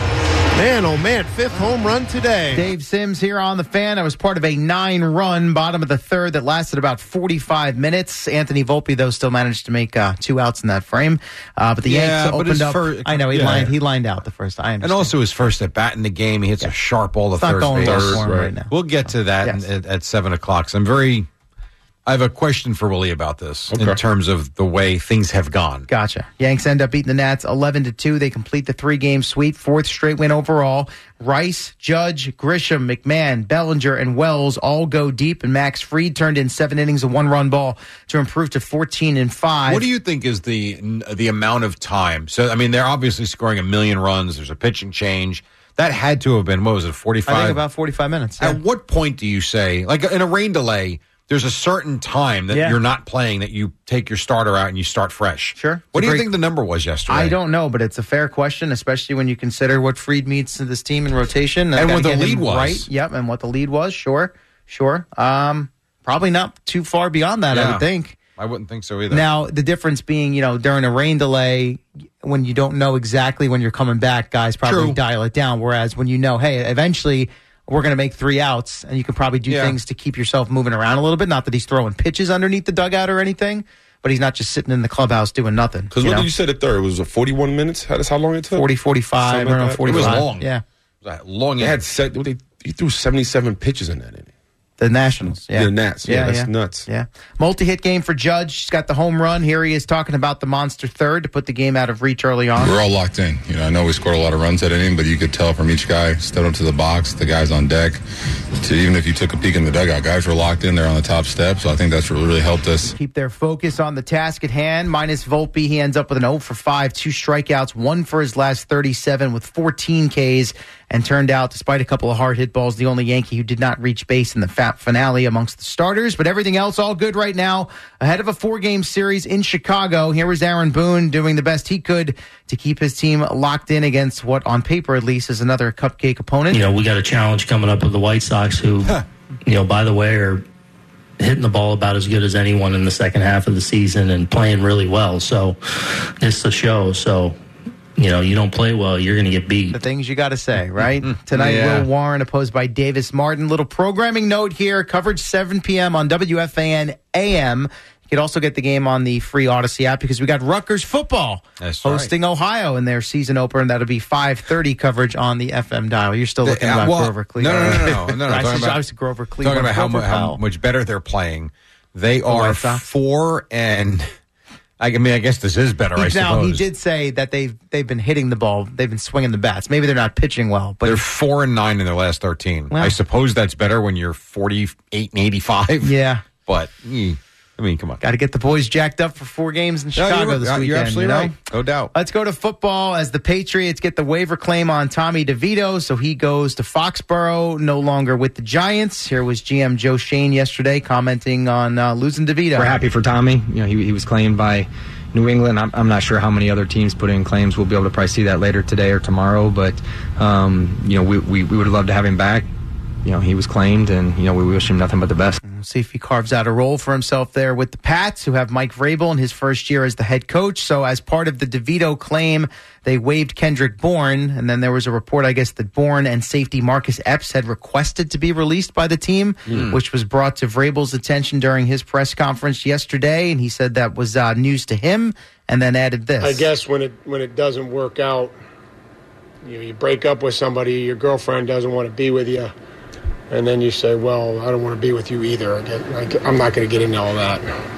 Man, oh man, fifth home run today. Dave Sims here on The Fan. I was part of a nine-run bottom of the third that lasted about forty-five minutes. Anthony Volpe, though, still managed to make uh, two outs in that frame. Uh, but the Yeah, Yanks but opened his up. fir- I know, he, yeah. lined, he lined out the first. I And understand. also his first at bat in the game, he hits a sharp ball to It's not third going base. well for him right now. We'll get to that Yes. at, at seven o'clock. So I'm very. I have a question for Willie about this in terms of the way things have gone. Gotcha. Yanks end up beating the Nats eleven to two. They complete the three-game sweep, fourth straight win overall. Rice, Judge, Grisham, McMahon, Bellinger, and Wells all go deep, and Max Fried turned in seven innings of one-run ball to improve to fourteen and five. What do you think is the the amount of time? So, I mean, they're obviously scoring a million runs. There's a pitching change. That had to have been, what was it, forty-five? I think about forty-five minutes. Yeah. At what point do you say, like in a rain delay, there's a certain time that Yeah. you're not playing that you take your starter out and you start fresh? Sure. What do It's a you great- think the number was yesterday? I don't know, but it's a fair question, especially when you consider what Fried meets to this team in rotation. They've And got what to the get him lead was. Right. Yep, and what the lead was. Sure, sure. Um, probably not too far beyond that, I Yeah. would think. I wouldn't think so either. Now, the difference being, you know, during a rain delay, when you don't know exactly when you're coming back, guys probably True. dial it down. Whereas when you know, hey, eventually we're going to make three outs, and you can probably do Yeah. things to keep yourself moving around a little bit. Not that he's throwing pitches underneath the dugout or anything, but he's not just sitting in the clubhouse doing nothing. Because you what know? did you say the third? It was a forty-one minutes? How, that's how long it took? forty, forty-five, Something I don't know, like that? forty-five. It was long. Yeah. That long They inning. had set, they, he threw seventy-seven pitches in that inning. The Nationals. Yeah. The Nats. Yeah, that's nuts. Yeah. Multi-hit game for Judge. He's got the home run. Here he is talking about the monster third to put the game out of reach early on. We're all locked in. You know, I know we scored a lot of runs that inning, but you could tell from each guy stepped up to the box, the guys on deck, to even if you took a peek in the dugout, guys were locked in there on the top step. So I think that's what really helped us. Keep their focus on the task at hand. Minus Volpe, he ends up with an oh for five, two strikeouts, one for his last thirty-seven with fourteen Ks, and turned out, despite a couple of hard hit balls, the only Yankee who did not reach base in the fat finale amongst the starters. But everything else all good right now. Ahead of a four-game series in Chicago, here was Aaron Boone doing the best he could to keep his team locked in against what, on paper at least, is another cupcake opponent. You know, we got a challenge coming up with the White Sox who, you know, by the way, are hitting the ball about as good as anyone in the second half of the season and playing really well. So it's the show. So, you know, you don't play well, you're going to get beat. The things you got to say, right? Tonight, Yeah. Will Warren opposed by Davis Martin. Little programming note here. Coverage seven p.m. on W F A N A M. You could also get the game on the free Odyssey app because we got Rutgers football That's hosting Ohio in their season opener. That'll be five thirty coverage on the F M dial. You're still looking Uh, about well, Grover Cleveland. No, no, no, no, no. no, I, talking said, about- I was Grover Cleveland. Talking about how, mu- Grover how Powell. much better they're playing. They The are White Sox? four and. I mean, I guess this is better. I He- now, suppose he did say that they've they've been hitting the ball. They've been swinging the bats. Maybe they're not pitching well, but they're four and nine in their last thirteen. Well- I suppose that's better when you're forty-eight and eighty-five. yeah. But mm, I mean, come on. Got to get the boys jacked up for four games in No, Chicago you're- this you're weekend. absolutely you know? right. No doubt. Let's go to football as the Patriots get the waiver claim on Tommy DeVito, so he goes to Foxborough, no longer with the Giants. Here was G M Joe Shane yesterday commenting on uh, losing DeVito. We're happy for Tommy. You know, he, he was claimed by New England. I'm, I'm not sure how many other teams put in claims. We'll be able to probably see that later today or tomorrow. But um, you know, we, we we would love to have him back. You know, he was claimed, and you know, we wish him nothing but the best. We'll see if he carves out a role for himself there with the Pats, who have Mike Vrabel in his first year as the head coach. So as part of the DeVito claim, they waived Kendrick Bourne, and then there was a report, I guess, that Bourne and safety Marcus Epps had requested to be released by the team, Mm. which was brought to Vrabel's attention during his press conference yesterday, and he said that was uh, news to him, and then added this. I guess when it when it doesn't work out, you know, you break up with somebody, your girlfriend doesn't want to be with you, and then you say, "Well, I don't want to be with you either." I get, I, I'm not going to get into all that.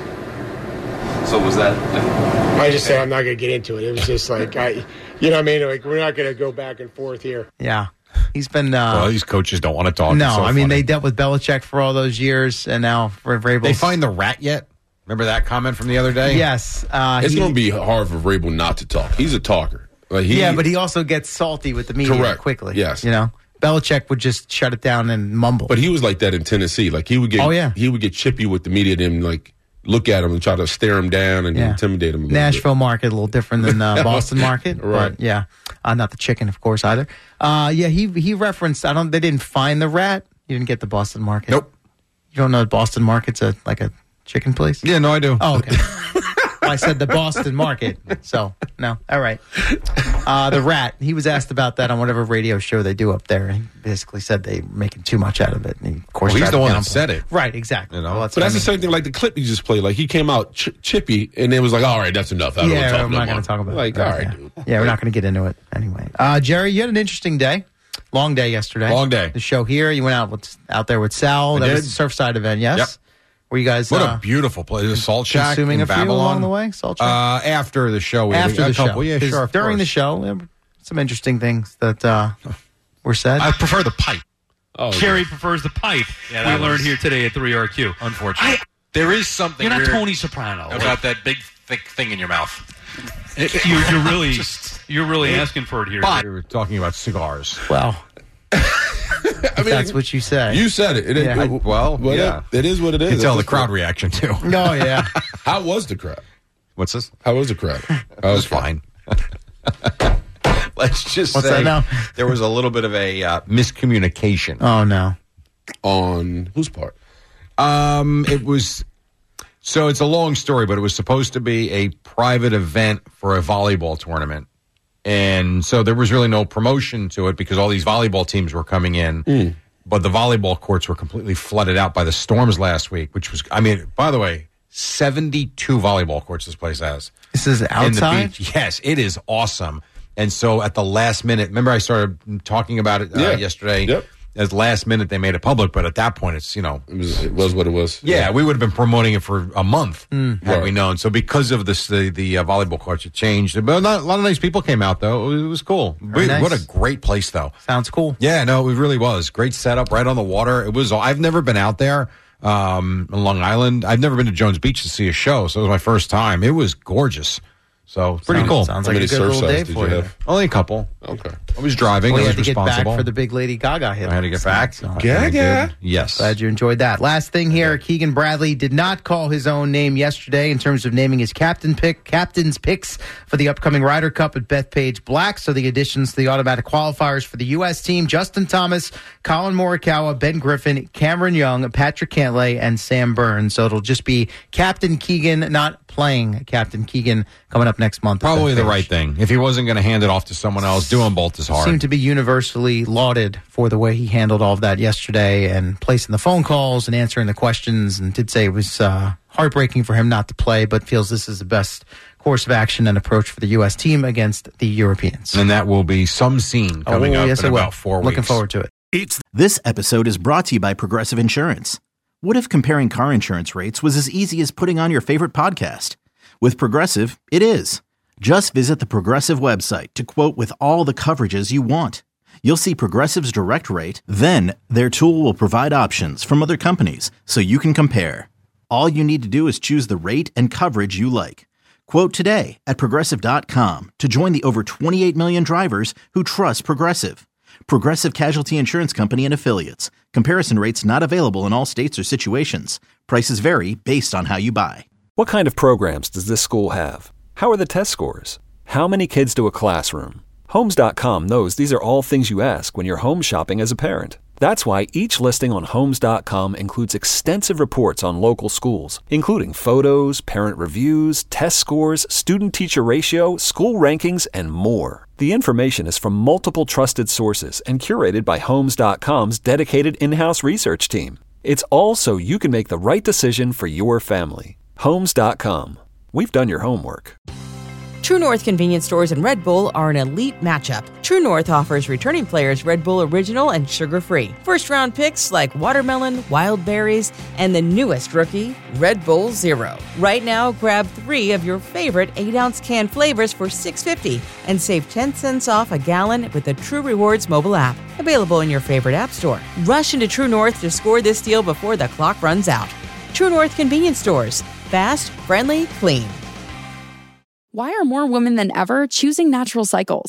So was that? I just said I'm not going to get into it. It was just like I, you know what I mean? Like we're not going to go back and forth here. Yeah. He's been. Uh, well, these coaches don't want to talk. no, It's so I mean, funny. they dealt with Belichick for all those years, and now for Vrabel. They find the rat yet? Remember that comment from the other day? Yes. Uh, it's he- going to be hard for Vrabel not to talk. He's a talker. Like he, yeah, but he also gets salty with the media Correct. quickly. Yes. You know? Belichick would just shut it down and mumble. But he was like that in Tennessee. Like he would get, oh, yeah. he would get chippy with the media and like look at him and try to stare him down and yeah. intimidate him. A little Nashville bit. market, a little different than uh, Boston market, right? But yeah, uh, not the chicken, of course, either. Uh, yeah, he he referenced. I don't. They didn't find the rat. You didn't get the Boston market. Nope. You don't know the Boston market's a like a chicken place? Yeah, no, I do. Oh, okay. I said the Boston market. So, no. All right. Uh, the rat. He was asked about that on whatever radio show they do up there. He basically said they're making too much out of it. And he, of course, well, he's the one downplay. that said it. Right, exactly. You know? Well, that's but that's I mean. the same thing like the clip you just played. Like he came out ch- chippy and it was like, all right, that's enough. I don't yeah, want to talk I'm no not more. going to talk about like, it. Like, all right, yeah. dude. Yeah, we're not going to get into it anyway. Uh, Jerry, you had an interesting day. Long day yesterday. Long day. The show here. You went out with, out there with Sal. I that did. was the Surfside event, yes? Yep. Were you guys... What uh, a beautiful place. The Salt Shack consuming in a few Babylon. along the way? Salt Shack? Uh, after the show. We After had a the couple. show. Yeah, 'Cause sure. of During course. the show, there were some interesting things that uh, were said. I prefer the pipe. Oh, Jerry yeah. prefers the pipe. Yeah, we learned was- here today at three R Q. Unfortunately. There is something You're not weird Tony Soprano. about that big, thick thing in your mouth. you're, you're really, Just- you're really asking for it here. But we were talking about cigars. Well, I mean, that's what you say. You said it. it, Yeah. it Well, well, yeah. it, it is what it is. You can tell the That's crowd what- reaction, too. Oh, yeah. How was the crowd? What's this? How was the crowd? It was fine. Let's just What's say that now? there was a little bit of a uh, miscommunication. Oh, no. On whose part? Um, it was so it's a long story, but it was supposed to be a private event for a volleyball tournament, and so there was really no promotion to it because all these volleyball teams were coming in. Mm. But the volleyball courts were completely flooded out by the storms last week, which was, I mean, by the way, seventy-two volleyball courts this place has. This is outside? In the beach. Yes, it is awesome. And so at the last minute, remember I started talking about it uh, Yeah. yesterday? Yep. At the last minute, they made it public, but at that point, it's, you know. It was, it was what it was. Yeah, we would have been promoting it for a month Mm. had Right. we known. So because of this, the, the uh, volleyball courts, it changed. But not, a lot of nice people came out, though. It was, it was cool. Very nice. What a great place, though. Sounds cool. Yeah, no, it really was. Great setup right on the water. It was. I've never been out there um, on Long Island. I've never been to Jones Beach to see a show, so it was my first time. It was gorgeous. So pretty Sounds- cool. Sounds How like a many good little surf day sides did for you you. have? Only a couple. Okay. I was driving. Well, I you was had to get responsible. back for the big Lady Gaga hit. I had to get back. So, Gaga. Yes. Glad you enjoyed that. Last thing here, Keegan Bradley did not call his own name yesterday in terms of naming his captain pick, captain's picks for the upcoming Ryder Cup at Bethpage Black. So the additions to the automatic qualifiers for the U S team, Justin Thomas, Colin Morikawa, Ben Griffin, Cameron Young, Patrick Cantlay, and Sam Burns. So it'll just be Captain Keegan, not playing Captain Keegan, coming up next month. at Probably the Bethpage. right thing. If he wasn't going to hand it off to someone else, doing both is hard. Seemed to be universally lauded for the way he handled all of that yesterday and placing the phone calls and answering the questions, and did say it was uh, heartbreaking for him not to play, but feels this is the best course of action and approach for the U S team against the Europeans. And that will be some scene coming oh, up yes, in it will. about four Looking weeks. forward to it. It's This episode is brought to you by Progressive Insurance. What if comparing car insurance rates was as easy as putting on your favorite podcast? With Progressive, it is. Just visit the Progressive website to quote with all the coverages you want. You'll see Progressive's direct rate, then their tool will provide options from other companies so you can compare. All you need to do is choose the rate and coverage you like. Quote today at Progressive dot com to join the over twenty-eight million drivers who trust Progressive. Progressive Casualty Insurance Company and Affiliates. Comparison rates not available in all states or situations. Prices vary based on how you buy. What kind of programs does this school have? How are the test scores? How many kids do a classroom? Homes dot com knows these are all things you ask when you're home shopping as a parent. That's why each listing on Homes dot com includes extensive reports on local schools, including photos, parent reviews, test scores, student-teacher ratio, school rankings, and more. The information is from multiple trusted sources and curated by Homes dot com's dedicated in-house research team. It's all so you can make the right decision for your family. Homes dot com. We've done your homework. True North convenience stores and Red Bull are an elite matchup. True North offers returning players Red Bull Original and sugar-free. First-round picks like watermelon, wild berries, and the newest rookie, Red Bull Zero. Right now, grab three of your favorite eight-ounce can flavors for six dollars and fifty cents and save ten cents off a gallon with the True Rewards mobile app. Available in your favorite app store. Rush into True North to score this deal before the clock runs out. True North convenience stores. Fast, friendly, clean. Why are more women than ever choosing Natural Cycles?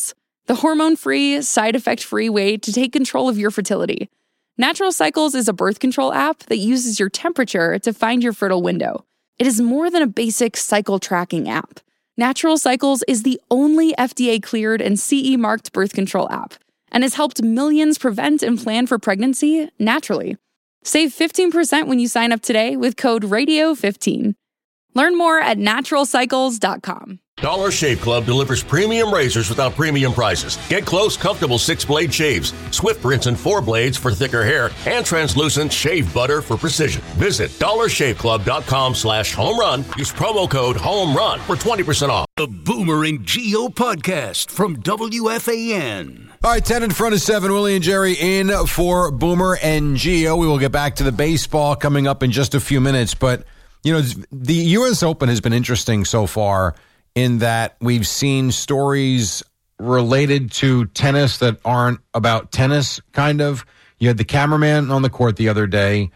the hormone-free, side-effect-free way to take control of your fertility. Natural Cycles is a birth control app that uses your temperature to find your fertile window. It is more than a basic cycle tracking app. Natural Cycles is the only F D A-cleared and C E-marked birth control app and has helped millions prevent and plan for pregnancy naturally. Save fifteen percent when you sign up today with code radio fifteen. Learn more at natural cycles dot com. Dollar Shave Club delivers premium razors without premium prices. Get close, comfortable six-blade shaves, Swift rinse and four blades for thicker hair, and translucent shave butter for precision. Visit dollar shave club dot com slash home run. Use promo code HOMERUN for twenty percent off. The Boomer and Geo podcast from W F A N. All right, ten in front of seven. Willie and Jerry in for Boomer and Geo. We will get back to the baseball coming up in just a few minutes. But, you know, the U S Open has been interesting so far in that we've seen stories related to tennis that aren't about tennis, kind of. You had the cameraman on the court the other day,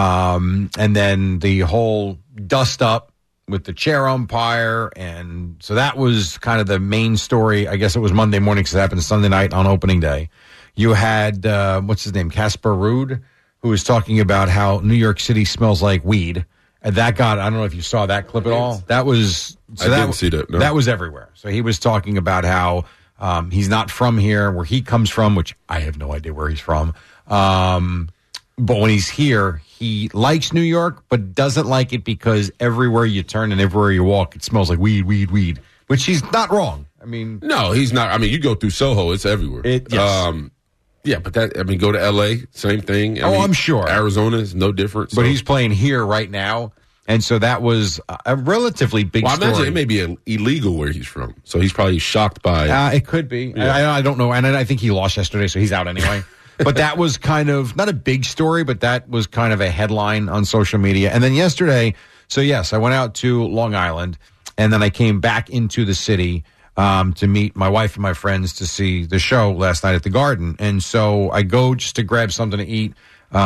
um, and then the whole dust-up with the chair umpire, and so that was kind of the main story. I guess it was Monday morning because it happened Sunday night on opening day. You had, uh, what's his name, Casper Ruud, who was talking about how New York City smells like weed. And that got, I don't know if you saw that clip at all. That was, so I that, didn't see that. No. That was everywhere. So he was talking about how um, he's not from here, where he comes from, which I have no idea where he's from. Um, but when he's here, he likes New York, but doesn't like it because everywhere you turn and everywhere you walk, it smells like weed, weed, weed, which he's not wrong. I mean, no, he's not. I mean, you go through Soho, it's everywhere. It, yes. Um, yeah, but that, I mean, go to L A, same thing. I oh, mean, I'm sure. Arizona is no different. So. But he's playing here right now. And so that was a relatively big well, I story. imagine it may be illegal where he's from. So he's probably shocked by uh, it. Could be. Yeah. I, I don't know. And I think he lost yesterday, so he's out anyway. But that was kind of, not a big story, but that was kind of a headline on social media. And then yesterday, so yes, I went out to Long Island, and then I came back into the city um, to meet my wife and my friends to see the show last night at the Garden. And so I go just to grab something to eat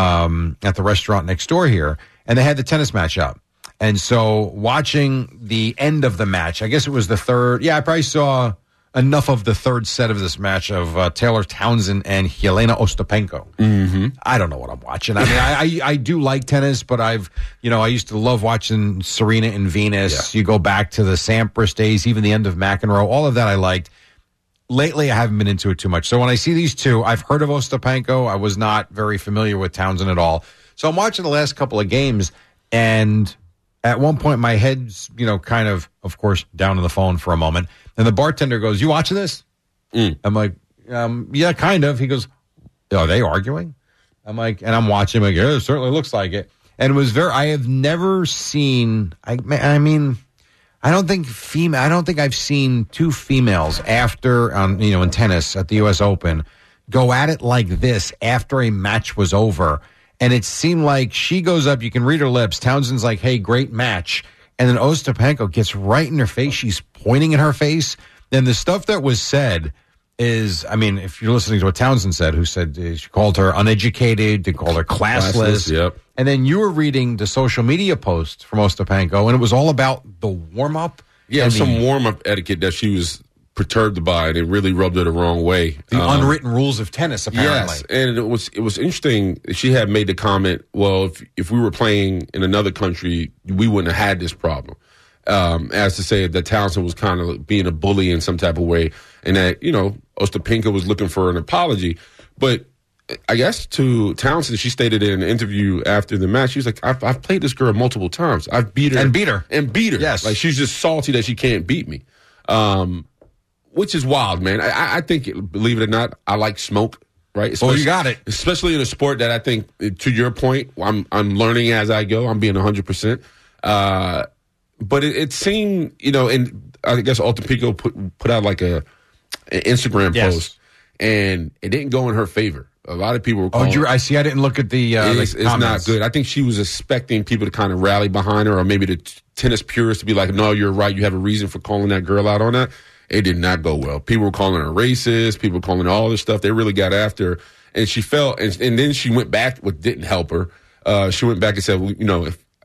um, at the restaurant next door here, and they had the tennis match up. And so watching the end of the match, I guess it was the third. Yeah, I probably saw enough of the third set of this match of uh, Taylor Townsend and Jelena Ostapenko. Mm-hmm. I don't know what I'm watching. I mean, I, I I do like tennis, but I've, you know, I used to love watching Serena and Venus. Yeah. You go back to the Sampras days, even the end of McEnroe. All of that I liked. Lately, I haven't been into it too much. So when I see these two, I've heard of Ostapenko. I was not very familiar with Townsend at all. So I'm watching the last couple of games, and at one point, my head's, you know, kind of, of course, down on the phone for a moment. And the bartender goes, "You watching this?" Mm. I'm like, um, yeah, kind of. He goes, "Are they arguing?" I'm like, and I'm watching. I'm like, yeah, it certainly looks like it. And it was very, I have never seen, I, I mean, I don't think female, I don't think I've seen two females after, um, you know, in tennis at the U S Open go at it like this after a match was over. And it seemed like she goes up, you can read her lips. Townsend's like, "Hey, great match." And then Ostapenko gets right in her face. She's pointing in her face. And the stuff that was said is, I mean, if you're listening to what Townsend said, who said uh, she called her uneducated, they called her classless. classless yep. And then you were reading the social media post from Ostapenko, and it was all about the warm-up. Yeah, and some the, warm-up etiquette that she was perturbed by, and it really rubbed her the wrong way. The um, unwritten rules of tennis, apparently. Yes, and it was it was interesting. She had made the comment, well, if if we were playing in another country, we wouldn't have had this problem. Um, as to say that Townsend was kind of being a bully in some type of way, and that, you know, Ostapenko was looking for an apology. But I guess to Townsend, she stated in an interview after the match, she was like, I've, I've played this girl multiple times. I've beat her. And beat her. And beat her. Yes. Like, she's just salty that she can't beat me. Um, which is wild, man. I, I think, believe it or not, I like smoke, right? Oh, you got it. Especially in a sport that I think, to your point, I'm I'm learning as I go. I'm being one hundred percent. Uh, but it, it seemed, you know, and I guess Ostapenko put, put out like a an Instagram yes. post, and it didn't go in her favor. A lot of people were calling. Oh, you, I see. I didn't look at the. Uh, it's, the it's not good. I think she was expecting people to kind of rally behind her, or maybe the t- tennis purists to be like, "No, you're right. You have a reason for calling that girl out on that." It did not go well. People were calling her racist. People were calling her all this stuff. They really got after her, and she felt. And, and then she went back. What didn't help her. Uh, she went back and said, well, "You know, if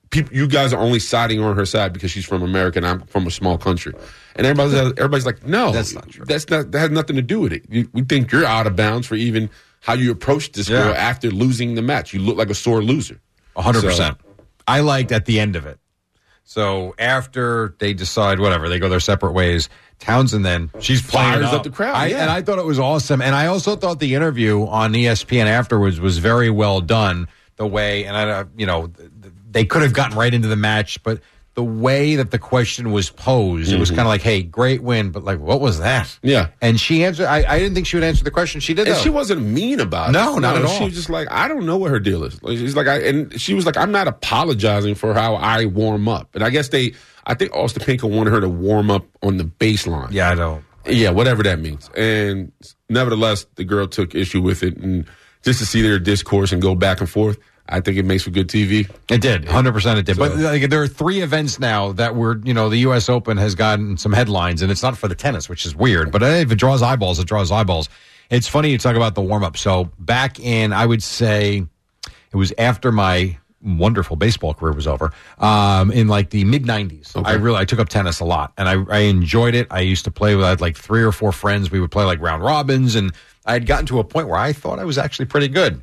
people, you guys are only siding on her side because she's from America and I'm from a small country. And everybody's everybody's like, no, that's not true. That's not that has nothing to do with it. You, we think you're out of bounds for even how you approached this Yeah. girl after losing the match. You look like a sore loser. A hundred So- percent. I liked at the end of it. So after they decide, whatever, they go their separate ways. Townsend then she's playing Fires up the crowd, I, yeah. and I thought it was awesome. And I also thought the interview on E S P N afterwards was very well done. The way, and I, you know, they could have gotten right into the match, but the way that the question was posed, it was Mhm. kind of like, "Hey, great win," but like, what was that? Yeah. And she answered. I, I didn't think she would answer the question. She did. And though. she wasn't mean about No, it. not at all. She was just like, I don't know what her deal is. Like, she's like, I, and she was like, I'm not apologizing for how I warm up. And I guess they, I think Ostapinka wanted her to warm up on the baseline. Yeah, I don't. Yeah, whatever that means. And nevertheless, the girl took issue with it. And just to see their discourse and go back and forth, I think it makes for good T V. It did, one hundred percent it did. So- But like, there are three events now that were, you know, the U S Open has gotten some headlines, and it's not for the tennis, which is weird. But hey, if it draws eyeballs, it draws eyeballs. It's funny you talk about the warm-up. So back in, I would say, it was after my wonderful baseball career was over, um, in like the mid-nineties. Okay. I really, I took up tennis a lot, and I, I enjoyed it. I used to play with, I had like three or four friends. We would play like round robins, and I had gotten to a point where I thought I was actually pretty good.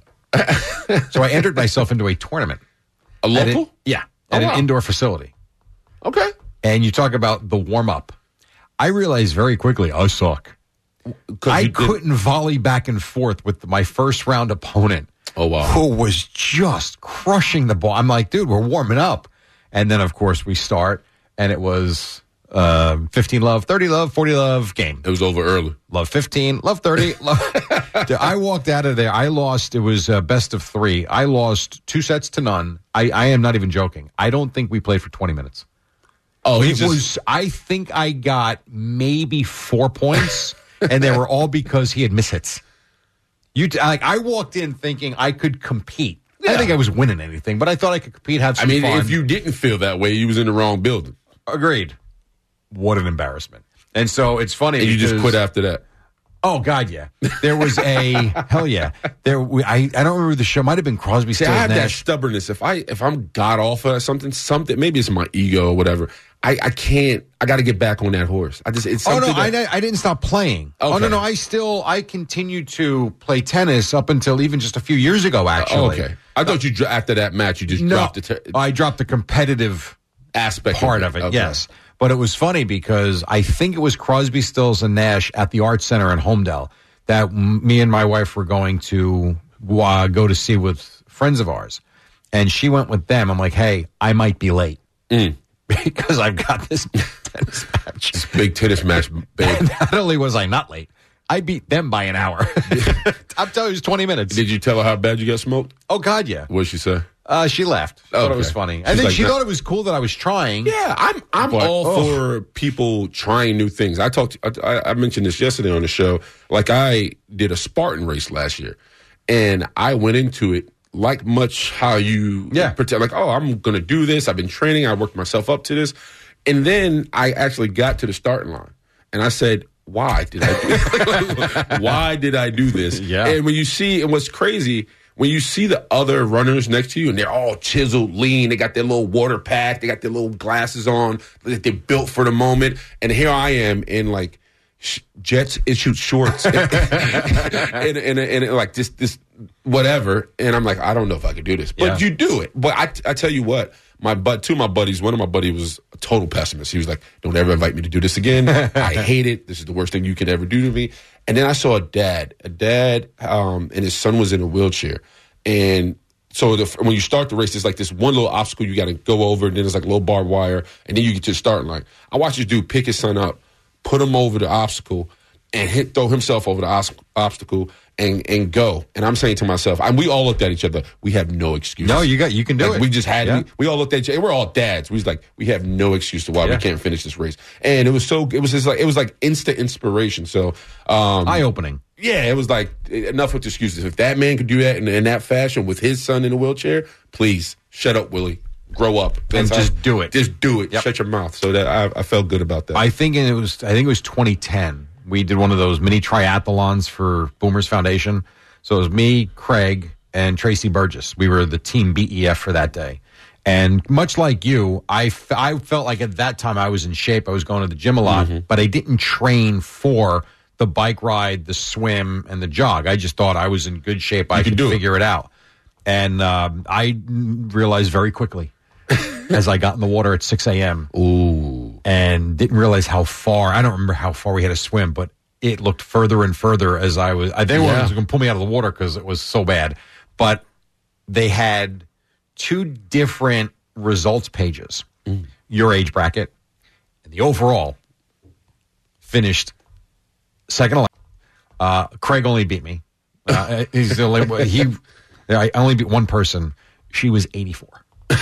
So I entered myself into a tournament. A At local? an- yeah, Oh, at wow. an indoor facility. Okay. And you talk about the warm-up. I realized very quickly, I suck. I you did- couldn't volley back and forth with my first round opponent. Oh, wow. Who was just crushing the ball. I'm like, dude, we're warming up. And then, of course, we start, and it was um, fifteen love, thirty love, forty love game. It was over early. Love fifteen, love thirty. Love. Dude, I walked out of there. I lost. It was uh, best of three. I lost two sets to none. I, I am not even joking. I don't think we played for twenty minutes. Oh, he it just- was. I think I got maybe four points, and they were all because he had mishits. You t- like I walked in thinking I could compete. I didn't think I was winning anything, but I thought I could compete. Have some I mean, fun. if you didn't feel that way, you was in the wrong building. Agreed. What an embarrassment. And so it's funny. And you just because- quit after that. Oh God, yeah. There was a hell yeah. There, we, I I don't remember the show. Might have been Crosby, See, Stills, I have that Nash. stubbornness. If I if I'm god awful at something, something maybe it's my ego or whatever. I, I can't. I got to get back on that horse. I just it's Oh something. no, I, that, I didn't stop playing. Oh no, Okay. no, I still I continued to play tennis up until even just a few years ago. Actually, okay. I thought you dro- after that match you just no, dropped the ter- I dropped the competitive aspect part of it. Okay. Yes, but it was funny because I think it was Crosby, Stills, and Nash at the Art Center in Homedale that m- me and my wife were going to uh, go to see with friends of ours, and she went with them. I'm like, hey, I might be late. Mm. Because I've got this tennis match. This big tennis match, babe. Not only was I not late, I beat them by an hour. I'm telling you, it was twenty minutes. Did you tell her how bad you got smoked? Oh, God, yeah. What'd she say? Uh, she laughed. Thought Okay. it was funny. She's And then like, she "No." thought it was cool that I was trying. Yeah, I'm I'm But, all oh. for people trying new things. I talked. I, I mentioned this yesterday on the show. Like I did a Spartan race last year, and I went into it like much how you Yeah. pretend. Like, oh, I'm going to do this. I've been training. I worked myself up to this, and then I actually got to the starting line, and I said, "Why did I? Do Why did I do this?" Yeah. And when you see, and what's crazy. When you see the other runners next to you and they're all chiseled, lean, they got their little water pack, they got their little glasses on, that they're built for the moment, and here I am in like sh- Jets issued shorts and, and, and, and, and like this, this whatever, and I'm like, I don't know if I could do this, but Yeah. you do it. But I, I tell you what, my but two of my buddies, one of my buddies was a total pessimist. He was like, "Don't ever invite me to do this again. I hate it. This is the worst thing you could ever do to me." And then I saw a dad, a dad, um, and his son was in a wheelchair. And so the, when you start the race, there's like this one little obstacle you got to go over, and then there's like a little barbed wire, and then you get to the starting line. I watched this dude pick his son up, put him over the obstacle, and hit throw himself over the os- obstacle and and go. And I'm saying to myself, and we all looked at each other. We have no excuse. No, you got you can do Like, it. we just had Yeah. we, we all looked at each other. We're all dads. We was like, we have no excuse to why Yeah. we can't finish this race. And it was so it was just like it was like instant inspiration. So um, Eye opening. yeah, it was like enough with excuses. If that man could do that in, in that fashion with his son in a wheelchair, please shut up, Willie. Grow up And That's just how- do it. Just do it. Yep. Shut your mouth. So that I, I felt good about that. I think it was. I think it was twenty ten. We did one of those mini triathlons for Boomers Foundation. So it was me, Craig, and Tracy Burgess. We were the team B E F for that day. And much like you, I, f- I felt like at that time I was in shape. I was going to the gym a lot, mm-hmm. but I didn't train for the bike ride, the swim, and the jog. I just thought I was in good shape. I could figure it. it out. And um, I realized very quickly as I got in the water at six a.m. Ooh. and didn't realize how far. I don't remember how far we had to swim, but it looked further and further as I was. I, they yeah. were going to pull me out of the water because it was so bad. But they had two different results pages. Mm. Your age bracket and the overall finished second alive. Uh, Craig only beat me. Uh, he's the only, he. I only beat one person. She was eighty-four.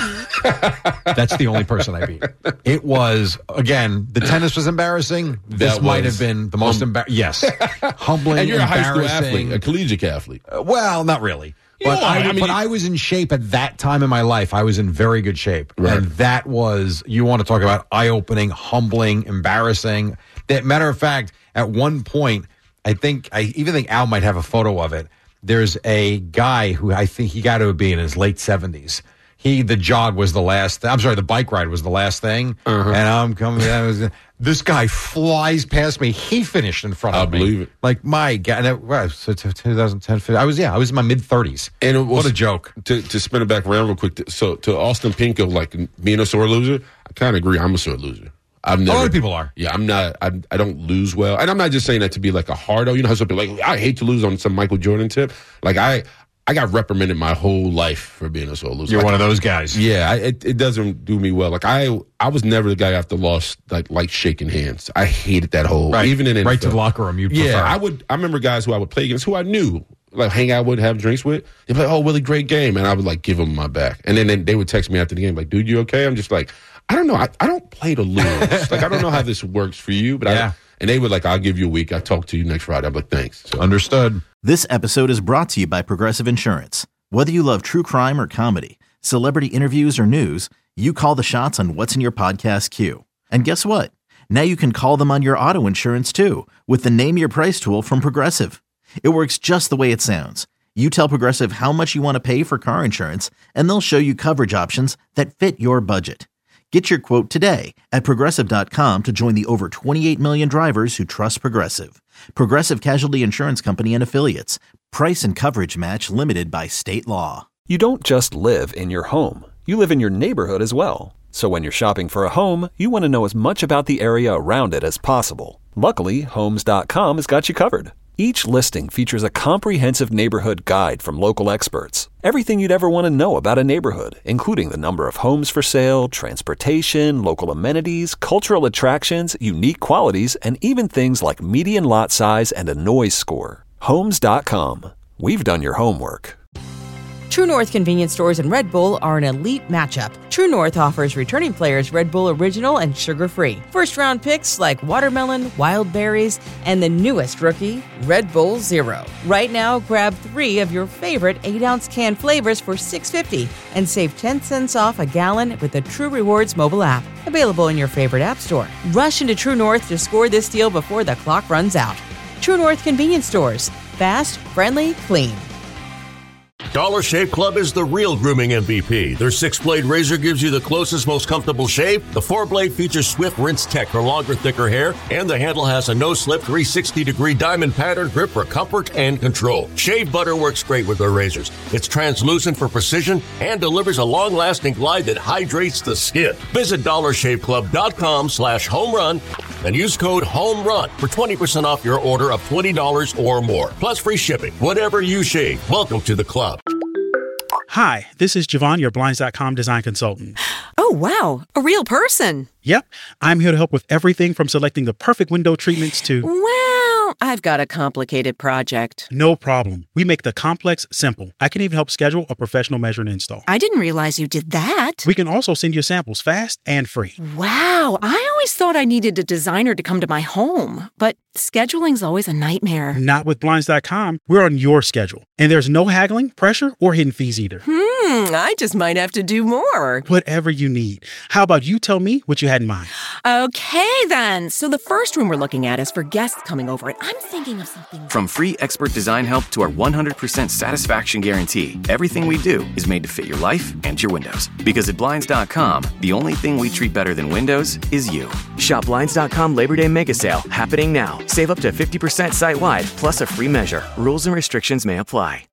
That's the only person I beat. It was, again, the tennis was embarrassing. This that might was, have been the most um, embarrassing. Yes. Humbling, and you're a high school embarrassing. athlete, a collegiate athlete. Uh, well, not really. But, yeah, I, I mean, but I was in shape at that time in my life. I was in very good shape. Right. And that was, you want to talk about eye-opening, humbling, embarrassing. That, matter of fact, at one point, I think, I even think Al might have a photo of it. There's a guy who I think he got to be in his late seventies. He, the jog was the last, I'm sorry, the bike ride was the last thing. Uh-huh. And I'm coming, I was, this guy flies past me. He finished in front of I me. I believe it. Like, my God, that was so twenty ten, I was, yeah, I was in my mid thirties. And it was, what a joke. To, to spin it back around real quick, so to Austin Pinko, like being a sore loser, I kind of agree. I'm a sore loser. I've never, a lot of people are. Yeah, I'm not. I, I don't lose well, and I'm not just saying that to be like a hardo. You know how some people like I hate to lose on some Michael Jordan tip. Like I, I got reprimanded my whole life for being a sore loser. You're like, one of those guys. Yeah, I, it it doesn't do me well. Like I, I was never the guy after loss like like shaking hands. I hated that whole right. even in N F L. Right to the locker room. You prefer. Yeah, I would. I remember guys who I would play against who I knew. Like hang out with, have drinks with. They'd be like, "Oh, Willie, great game," and I would like give them my back. And then, then they would text me after the game, like, "Dude, you okay?" I'm just like, I don't know. I, I don't play to lose. Like I don't know how this works for you, but yeah. I. And they would like, "I'll give you a week. I'll talk to you next Friday." I'm like, "Thanks." So. Understood. This episode is brought to you by Progressive Insurance. Whether you love true crime or comedy, celebrity interviews or news, you call the shots on what's in your podcast queue. And guess what? Now you can call them on your auto insurance too with the Name Your Price tool from Progressive. It works just the way it sounds. You tell Progressive how much you want to pay for car insurance, and they'll show you coverage options that fit your budget. Get your quote today at Progressive dot com to join the over twenty-eight million drivers who trust Progressive. Progressive Casualty Insurance Company and Affiliates. Price and coverage match limited by state law. You don't just live in your home. You live in your neighborhood as well. So when you're shopping for a home, you want to know as much about the area around it as possible. Luckily, Homes dot com has got you covered. Each listing features a comprehensive neighborhood guide from local experts. Everything you'd ever want to know about a neighborhood, including the number of homes for sale, transportation, local amenities, cultural attractions, unique qualities, and even things like median lot size and a noise score. Homes dot com. We've done your homework. True North convenience stores and Red Bull are an elite matchup. True North offers returning players Red Bull Original and sugar-free. First-round picks like watermelon, wild berries, and the newest rookie, Red Bull Zero. Right now, grab three of your favorite eight-ounce can flavors for six dollars and fifty cents and save ten cents off a gallon with the True Rewards mobile app. Available in your favorite app store. Rush into True North to score this deal before the clock runs out. True North convenience stores. Fast, friendly, clean. Dollar Shave Club is the real grooming M V P. Their six-blade razor gives you the closest, most comfortable shave. The four-blade features Swift Rinse Tech for longer, thicker hair. And the handle has a no-slip three sixty degree diamond pattern grip for comfort and control. Shave butter works great with their razors. It's translucent for precision and delivers a long-lasting glide that hydrates the skin. Visit dollar shave club dot com slash home run and use code HOMERUN for twenty percent off your order of twenty dollars or more. Plus free shipping. Whatever you shave, welcome to the club. Hi, this is Javon, your Blinds dot com design consultant. Oh, wow. A real person. Yep. I'm here to help with everything from selecting the perfect window treatments to... Well, I've got a complicated project. No problem. We make the complex simple. I can even help schedule a professional measure and install. I didn't realize you did that. We can also send you samples fast and free. Wow. I always thought I needed a designer to come to my home, but scheduling's always a nightmare. Not with Blinds dot com. We're on your schedule. And there's no haggling, pressure, or hidden fees either. Hmm. Hmm, I just might have to do more. Whatever you need. How about you tell me what you had in mind? Okay, then. So the first room we're looking at is for guests coming over, and I'm thinking of something. From free expert design help to our one hundred percent satisfaction guarantee, everything we do is made to fit your life and your windows. Because at Blinds dot com, the only thing we treat better than windows is you. Shop Blinds dot com Labor Day Mega Sale happening now. Save up to fifty percent site-wide, plus a free measure. Rules and restrictions may apply.